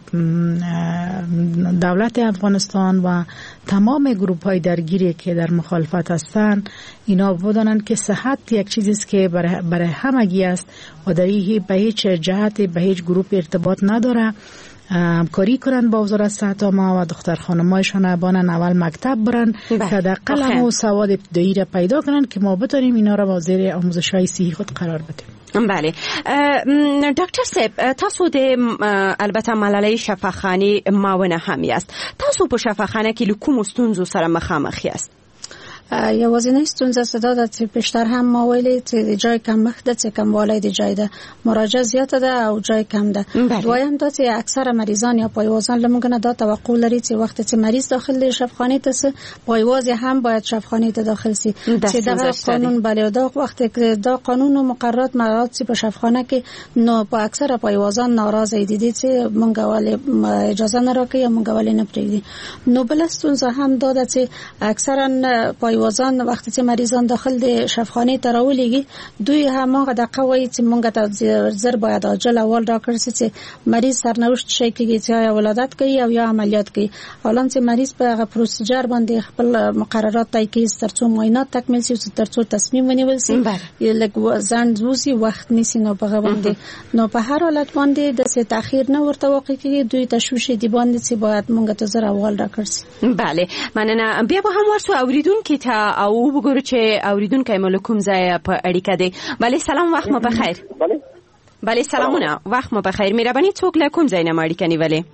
دولت افغانستان و تمام گروپ های درگیری که در مخالفت هستند اینا بدانن که صحت یک چیزی است که برای همگی است و در این به هیچ جهت به هیچ گروپ ارتباط نداره همکاری کنند با وزارت صحت عامه و دختر خانمایشان بانن اول مکتب برن که حداقل هم سواد ابتدایی را پیدا کنند که ما بتونیم اینا را با زیر آموزش‌های صحی خود قرار بدیم. بله دکتر صاحب تاسو د البته ملالۍ شفاخانه معاونه هم است. تاسو په شفاخانه کې له کوم ستونزو سره مخامخ یاست؟ یوازینی ستونزه صدا ده چې پشتر هم ما ویلي چې د جای کمښت ده، چې کموالی د جای ده، مراجعه زیاته ده او جای کم ده. دویم دا چې اکثر مریضان یا پایوازان لمونږ دا توقع لري چې وخت چې مریض داخل دی شفاخانه ته سه پایواز هم باید شفاخانه ته داخل سي، چې دا قانون بله دا وخت کې دا قانون و مقررات مراعات سي په شفاخانه کې نو په اکثر پایوازان ناراضه دي چې مونږ ولې اجازه نه راکړي یا مونږ ولې نه پریږدي. نو بل ستونزه هم دا ده چې اکثرا پایوازان وخت چې مریضان داخل د شفاخانه ته راولېږي دوی هماغه د قوی چې مونږ ته زر باید عاجل اول راکړي چې مریض سرنوشت شي کېږي چې یا ولادت کوي او یا عملیات کوي. حالا چې مریض په هغه پروسیجر باندې خپل مقررات طی کړي ترڅو معاینات تکمیل شي ترڅو تصمیم ونیول شي لکه ځان زوسی وخت نیسي نو په باندې نو په هر حالت باندې د څه تاخير نه ورته واقع کېږي دوی تشویش دي باندې چې باید مونږ ته زر اول راکړي. بله مننه. بیا به هم ورسو اوریدونکو ته او وګورو چې اوریدونکو مال کوم ځای په اړیکه دی. بله سلام وخت مو بخیر. بله بله سلامونه وخت مو بخیر. مهرباني څوک له کوم ځای نه اړیکه نیولې؟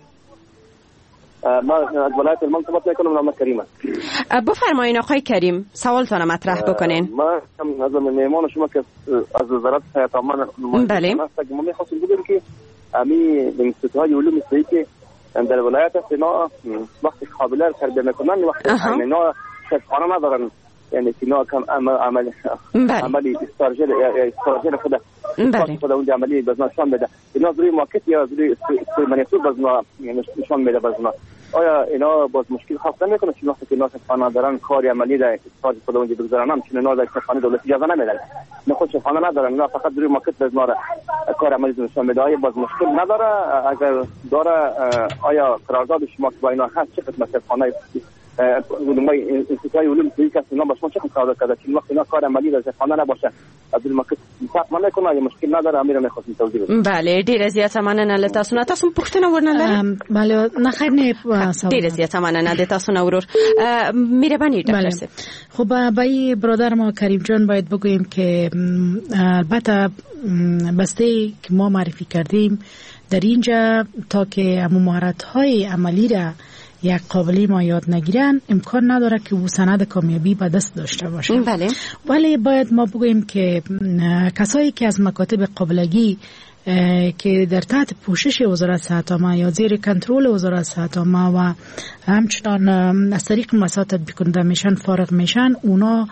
ما از ولایت المنصورة میکنم نام کریمه. بفرمایید آقای کریم سوالتون مطرح بکنین. ما هم از مهمان شما که از وزارت صحت عامه بله ما می‌خواستیم بگیم که امی انستیتوهای علوم صحی که در ولایت است اینا وقتی قابله تربیت میکنن وقتی اینا شفاخانه ندارن یعنی اینا کم عمل عملی استارژر استارژر خود خود اون عملی بزنا نشان بده اینا زوری مارکت یا زوری منیتور بزنا نشان میده بزنا. آیا اینا باز مشکل خاص نمیکنه چون وقتی که اینا شفاخانه دارن کاری عملی در استارژ خود اونجا بگذارن هم چون اینا در شفاخانه دولت اجازه نمیدن نه خود شفاخانه ندارن اینا فقط زوری مارکت بزنا کار عملی نشان میده. آیا باز مشکل نداره؟ اگر داره آیا قرارداد شما با اینا هست چه قسمت شفاخانه علومای انستیتوهای علوم صحی که اینا با شما چه قرارداد کرده چون وقتی اینا کار عملی در شفاخانه نباشه از این مارکت مصرف نکنه یا مشکل نداره امیر میخواستم توضیح بدم. بله ډیر زیات مننه له تاسو نه. تاسو پوښتنه ورنلئ؟ بله نه خیر نه ډیر زیات مننه د تاسو نه ورور. مهرباني ډاکټر صاحب. خب بای برادر ما کریم جان باید بگوییم که البته بسته که ما معرفی کردیم در اینجا تا که مهارت‌های عملی را یک قابلی ما یاد نگیرن امکان نداره که او سند کامیابی به دست داشته باشه. بله. ولی باید ما بگوییم که کسایی که از مکاتب قابلگی که در تحت پوشش وزارت صحت عامه یا زیر کنترل وزارت صحت عامه و همچنان از طریق مسائل تطبیق کننده میشن فارغ میشن اونا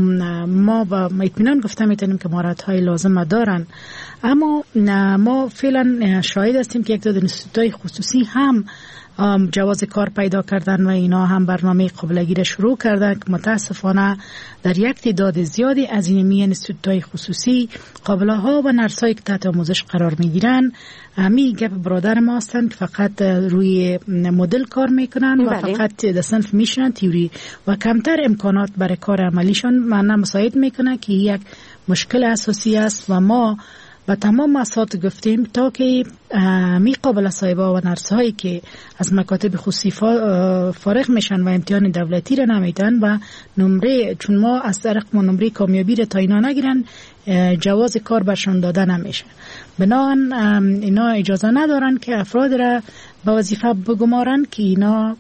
ما با اطمینان گفته میتونیم که مهارت‌های لازم دارن. اما ما فعلا شاهد هستیم که یک تعداد انستیتوهای خصوصی هم جواز کار پیدا کردن و اینا هم برنامه قابلگی را شروع کردن که متاسفانه در یک تعداد زیادی از این می انستیتوهای خصوصی قابله ها و نرسایی که تحت آموزش قرار می گیرن می گپ برادر ما هستند که فقط روی مدل کار میکنن و بله. فقط در صنف میشنن تیوری و کمتر امکانات برای کار عملیشان معنا مساعد میکنه که یک مشکل اساسی است و ما و تمام اساتید گفتیم تا که می قابل صاحبا و نرس‌هایی که از مکاتب خصوصی فارغ میشن و امتحان دولتی را نمیدن و نمره چون ما از طریق ما نمره کامیابی را تا اینا نگیرن جواز کار برشان داده نمیشه. بنابراین اینا اجازه ندارن که افراد را به وظیفه بگمارن که اینا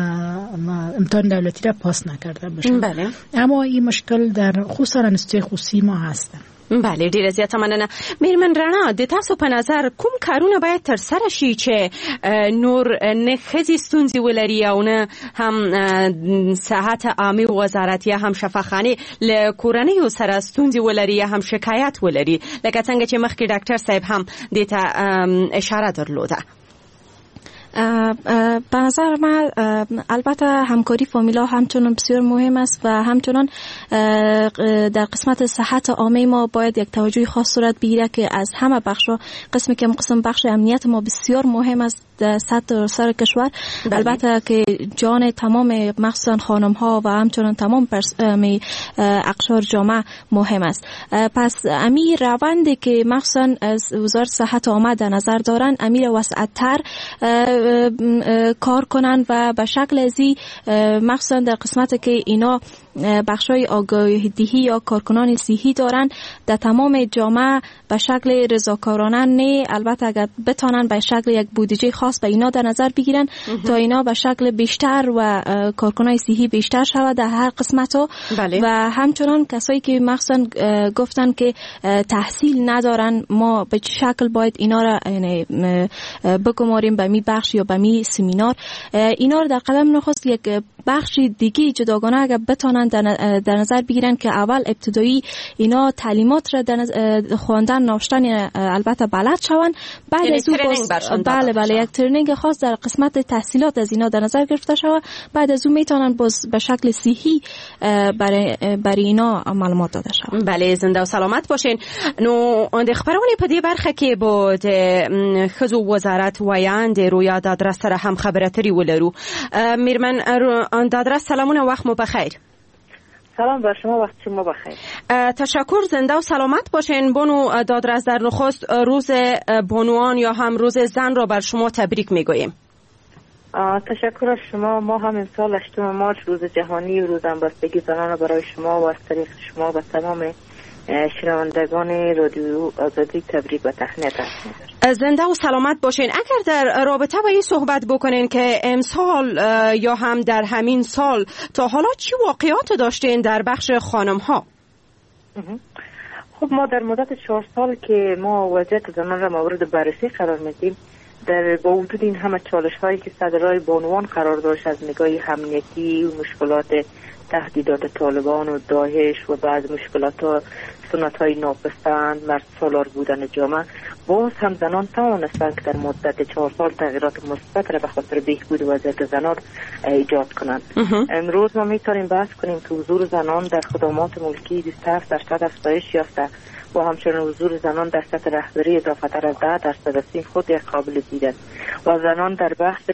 امتحان دولتی را پاس نکرده باشن. بله. اما این مشکل در خصوصا انستیتوی خصوصی ما هستن. بله ډیره زیاته مننه. میرمن رڼا د تاسو په نظر کوم کارونه باید تر سره شي چې نور نه ښځې ستونزې ولري او نه هم صحت عامه وزارت یا هم شفاخانه له کورنیو سره ستونزې ولري یا هم شکایت ولري لکه څنګه چې مخکې ډاکټر صاحب هم دې ته اشاره درلوده. به نظر من البته همکاری فامیلا همچنان بسیار مهم است و همچنان در قسمت صحت عامه ما باید یک توجه خاص صورت بگیره که از همه بخش‌ها قسمی که قسم بخش امنیت ما بسیار مهم است در سطح سر کشور. بله. البته که جان تمام مخصوصا خانم ها و همچنان تمام اقشار جامعه مهم است. پس امیر روندی که مخصوصا از وزارت صحت عامه در نظر دارن امیر وسعت‌تر کار کنن و به شکل ازی مخصوصا در قسمت که اینا بخشای آگاهی‌دهی یا کارکنان صحی دارن در تمام جامعه به شکل رضاکارانه نه، البته اگر بتانن به شکل یک بودجه خاص به اینا در نظر بگیرن تا اینا به شکل بیشتر و کارکنان صحی بیشتر شود در هر قسمت‌ها. بله. و همچنان کسایی که مخصوصا گفتن که تحصیل ندارن ما به شکل باید اینا را یعنی بگماریم به می بخش یا به می سمینار. اینا رو در قدم نخست یک بخش دیگه جداگانه اگر بتانن در نظر بگیرن که اول ابتدایی اینا تعلیمات را در خواندن نوشتن البته بلد شون، بعد از اون بله بله یک ترنینگ خاص در قسمت تحصیلات از اینا در نظر گرفته شود، بعد از اون میتونن باز به شکل صحی برای برای اینا معلومات داده شود. بله زنده و سلامت باشین. نو اند خبرونه په دې برخه کې به د خزو وزارت ویاند رویا د ادرس سره هم خبرتري ولرو. میرمن د ادرس سلامونه، وخت مو بخیر. سلام بر شما، وقت شما بخیر. تشکر، زنده و سلامت باشین. بانو دادرس در نخست روز بانوان یا هم روز زن را بر شما تبریک میگوییم. تشکر از شما. ما هم امسال هشتم مارچ روز جهانی روز همبستگی زنان را برای شما و از طریق شما و تمام شنوندگان رادیو آزادی تبریک و تهنیت هستیم. زنده و سلامت باشین. اگر در رابطه با این صحبت بکنین که امسال یا هم در همین سال تا حالا چی واقعات داشتین در بخش خانم ها؟ خب ما در مدت چهار سال که ما وضعیت زنان را مورد بررسی قرار میدیم، در با وجود این همه چالش هایی که صدرای بانوان قرار داشت از نگاه امنیتی و مشکلات تهدیدات طالبان و داعش و بعض مشکلات ها سنت های ناپسند مرد سالار بودن جامعه، باز هم زنان توانستند که در مدت چهار سال تغییرات مثبت را به خاطر بهبود وضعیت زنان ایجاد کنند. امروز ما میتونیم بحث کنیم که حضور زنان در خدمات ملکی بیست و هفت درصد افزایش یافته و همچنین حضور زنان در سطح رهبری اضافه تر از ده درصد است. این خود یک قابل دید است. و زنان در بحث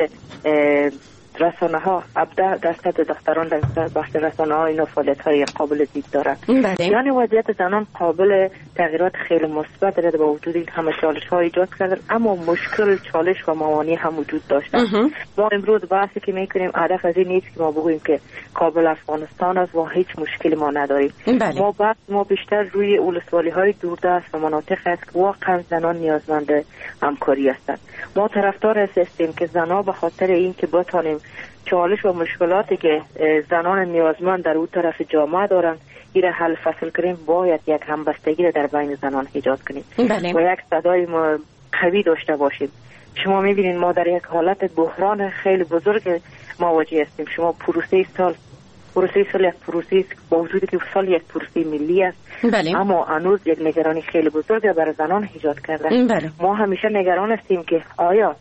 رسانه ها هفده درصد دختران در بخش رسانه ها اینا فعالیت های قابل دید دارند. یعنی وضعیت زنان قابل تغییرات خیلی مثبت دارد با وجود این همه چالش ها ایجاد کردن، اما مشکل چالش و موانع هم وجود داشتند. ما امروز بحثی که میکنیم هدف از این نیست که ما بگوییم که کابل افغانستان است و هیچ مشکلی ما نداریم. بله. ما بحث ما بیشتر روی ولسوالی های دوردست و مناطق است که واقعا زنان نیازمند همکاری هستند. ما طرفدار هستیم که زنان به خاطر این که بتانیم چالش و مشکلاتی که زنان نیازمند در اون طرف جامعه دارن این را حل فصل کنیم، باید یک همبستگی را در بین زنان ایجاد کنیم. بله. و یک صدای ما قوی داشته باشیم. شما میبینید ما در یک حالت بحران خیلی بزرگ مواجه هستیم. شما پروسه سال پروسه سال یک پروسه با وجودی که سال یک پروسه ملی است. بله. اما هنوز یک نگرانی خیلی بزرگ برای زنان ایجاد کرده. بله. ما همیشه نگران هستیم که آیا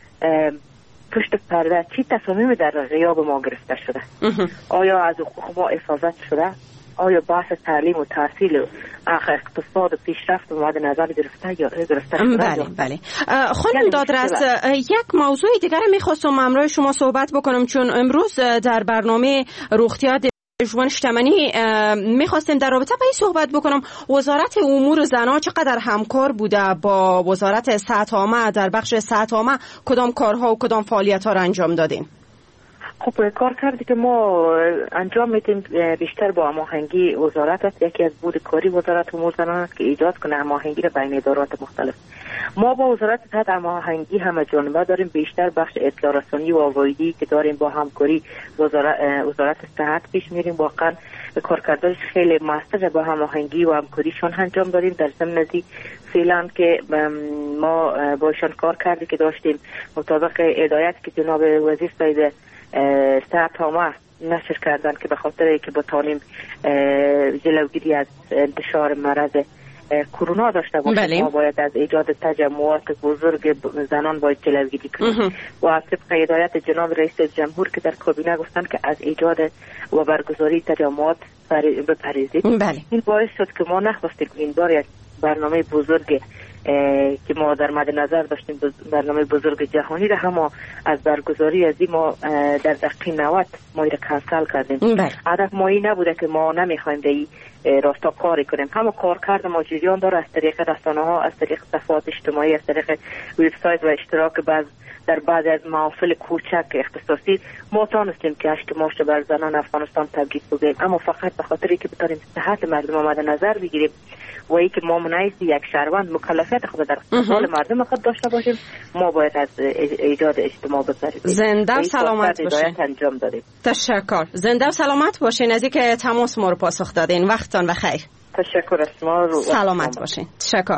پشت پرده چی تصامیم در غیاب ما گرفته شده؟ آیا از حقوق ما حفاظت شده؟ آیا بحث تعلیم و تحصیل و اقتصاد و پیشرفت مورد نظر گرفته یا گرفته شده؟ بله بله. خانم دادرس، یک موضوع دیگر میخواستم همراه شما صحبت بکنم، چون امروز در برنامه روغتیا جوان اجتماعی میخواستیم در رابطه با این صحبت بکنم. وزارت امور زنان چقدر همکار بوده با وزارت صحت عامه در بخش صحت عامه؟ کدام کارها و کدام فعالیت ها را انجام دادین؟ خب کار کردی که ما انجام میدیم بیشتر با هماهنگی وزارت است. یکی از بود کاری وزارت امور زنان است که ایجاد کنه هماهنگی را بین ادارات مختلف. ما با وزارت صحت هماهنگی همه جانبه داریم، بیشتر بخش اطلاع رسانی و آگاهی که داریم با همکاری وزارت وزارت صحت پیش میریم. واقعا کارکردش خیلی موثر با هماهنگی و همکاریشون انجام دادیم. در ضمن فعلا که ما باشون کار کردی که داشتیم مطابق هدایت که جناب وزیر سید صحت عامه نشر کردن که به خاطر که بتانیم جلوگیری از انتشار مرض کرونا داشته باشیم بله. ما باید از ایجاد تجمعات بزرگ زنان باید جلوگیری کنیم و طبق هدایت جناب رئیس جمهور که در کابینه گفتن که از ایجاد و برگزاری تجمعات بپرهیزیم بله. این باعث شد که ما نخواستیم این بار یک برنامه بزرگ که ما در مد نظر داشتیم برنامه بزرگ جهانی را هم از برگزاری از این ما در دقیقه نود ما را کنسل کردیم. هدف ما این نبوده که ما نمیخوایم در این راستا کاری کنیم، همه کار کرده ما جریان داره از طریق رسانه ها، از طریق صفحات اجتماعی، از طریق وبسایت و اشتراک بعض در بعض از محافل کوچک اختصاصی ما تانستیم که اشک ماش بر زنان افغانستان تبلیغ بگیم، اما فقط به خاطر اینکه بتونیم صحت مردم مد نظر بگیریم و اینکه ما منعیز یک شهروند مکلفیت خود در حال مردم خود داشته باشیم ما باید از ایجاد اجتماع بپرهیزیم. زنده و سلامت باشین. انجام دادیم. تشکر. زنده و سلامت باشین از اینکه تماس ما رو پاسخ دادین. وقتتان بخیر. تشکر از شما. سلامت باشین. تشکر.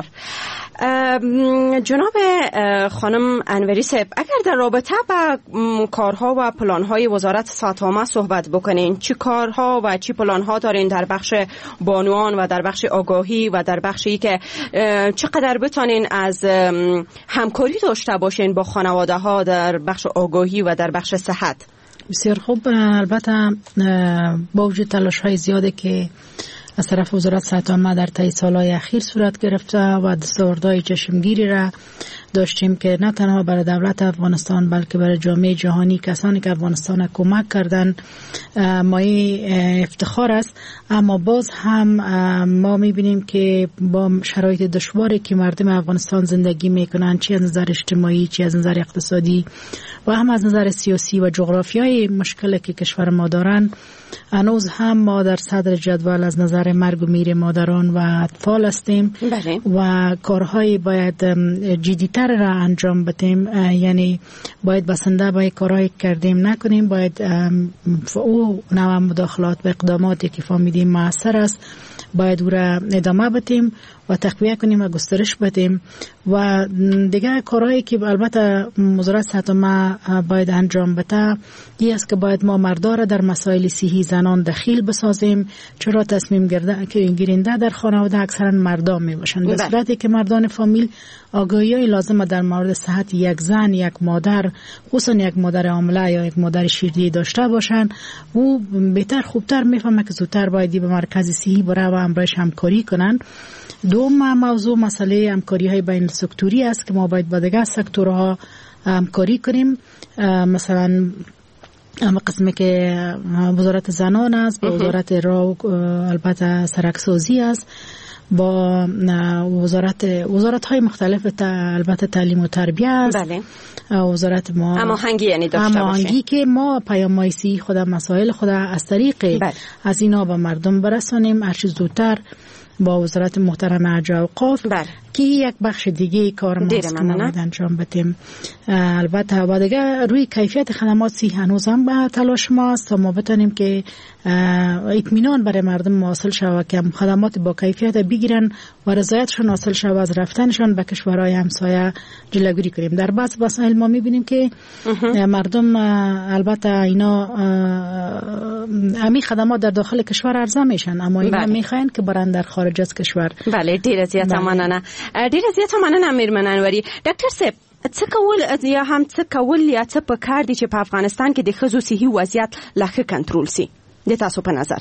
جناب خانم انوری صاحب، اگر در رابطه با کارها و پلانهای وزارت صحت عامه صحبت بکنین، چی کارها و چی پلانها دارین در بخش بانوان و در بخش آگاهی و در بخشی که چقدر بتونین از همکاری داشته باشین با خانواده ها در بخش آگاهی و در بخش صحت؟ بسیار خوب. البته با وجود تلاش های زیاده که از طرف وزارت صحت عامه در طی سالهای اخیر صورت گرفته و دستاوردهای چشمگیری را داشتیم که نه تنها برای دولت افغانستان بلکه برای جامعه جهانی، کسانی که افغانستان کمک کردن مایه افتخار است، اما باز هم ما میبینیم که با شرایط دشواری که مردم افغانستان زندگی میکنن، چی از نظر اجتماعی چی از نظر اقتصادی و هم از نظر سیاسی و جغرافیایی مشکلی که کشور ما دارن، هنوز هم ما در صدر جدول از نظر مرگ و میر مادران و اطفال هستیم بله. و کارهای باید جدیتر را انجام بدیم، یعنی باید بسنده با کارهای کردیم نکنیم، باید او نوع مداخلات و اقداماتی که فهمیدیم موثر است باید او را ادامه بدیم و تقویه کنیم و گسترش بدیم و دیگه کارهایی که البته وزارت صحت عامه باید انجام بده این است که باید ما مردا را در مسائل صحی زنان دخیل بسازیم، چرا تصمیم گیرنده در خانواده اکثرا مردا می باشند، به صورتی که مردان فامیل آگاهی لازم در مورد صحت یک زن، یک مادر، خصوصا یک مادر حامله یا یک مادر شیرده‌ای داشته باشند، او بهتر خوبتر میفهمه که زودتر باید به مرکز صحی بره و همراهش همکاری کنن. دوم موضوع مسئله همکاری های بین سکتوری است که ما باید با دیگر سکتورها همکاری کنیم، مثلا اما قسمی که وزارت زنان است، با وزارت را البته سرکسازی است، با وزارت وزارت های مختلف البته تعلیم و تربیت است. بله. وزارت ما هماهنگی یعنی داشته باشیم، هماهنگی که ما پیام‌های صحی خود مسائل خود از طریق بله. از اینا به مردم برسانیم، هر چیز زودتر با وزارت محترم حج و اوقاف که یک بخش دیگه کار ماست که ما باید انجام بدیم. البته و دیگه روی کیفیت خدمات صحی هنوز هم به تلاش ماست تا ما بتونیم که اطمینان برای مردم حاصل شود که خدمات با کیفیت بگیرن و رضایتشون حاصل شود از رفتنشون به کشورهای همسایه جلوگیری کنیم. در بعض مسائل ما میبینیم که مردم البته اینا امی خدمات در داخل کشور ارزان میشن، اما اینا میخواین که برن در خارج از کشور. بله، ډیر زیات مننه. ډیر زیات مننه میرمن انوري. ډاکټر صاحب، څه کول یا هم څه کول یا څه په کار دي چې په افغانستان کې د ښځو صحي وضعیت لا ښه کنټرول سي د تاسو په نظر؟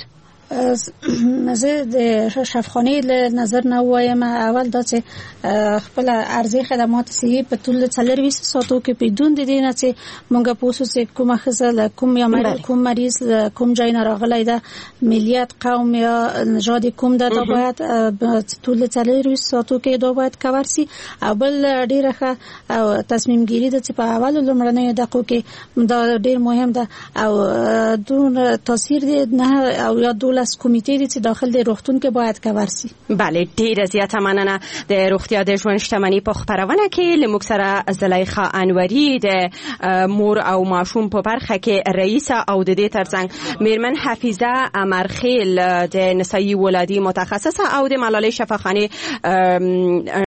زه د شفاخانه له نظر نه وایم، اول دا چې خپل ارزي خدمات صحي په ټول څلور ساعتو کې بدون د دې نه چې مونږ پوسو چې کومه خزه کوم یا مریض کوم مریض کوم ځای نه راغلی دا ملیت قوم یا نژاد کوم دا باید ټول څلور ساعتو کې دا باید کور سي. او بل ډیره ښه تصمیم ګیری د چې په اول لمړنۍ دقیقو کې دا ډیر مهم ده او دون تاثیر دی نه او یا دولت کمیته دي چې داخل د روغتون کې باید کور سي. بله، ډیره زیاته مننه. د روغتیا د ژوند شتمنۍ په خبرونه کې لموږ سره زلیخا انوري د مور او ماشوم په برخه کې رئیس او د دې ترڅنګ میرمن حفیظه امرخیل د نسایي ولادي متخصصه او د ملالۍ شفاخانه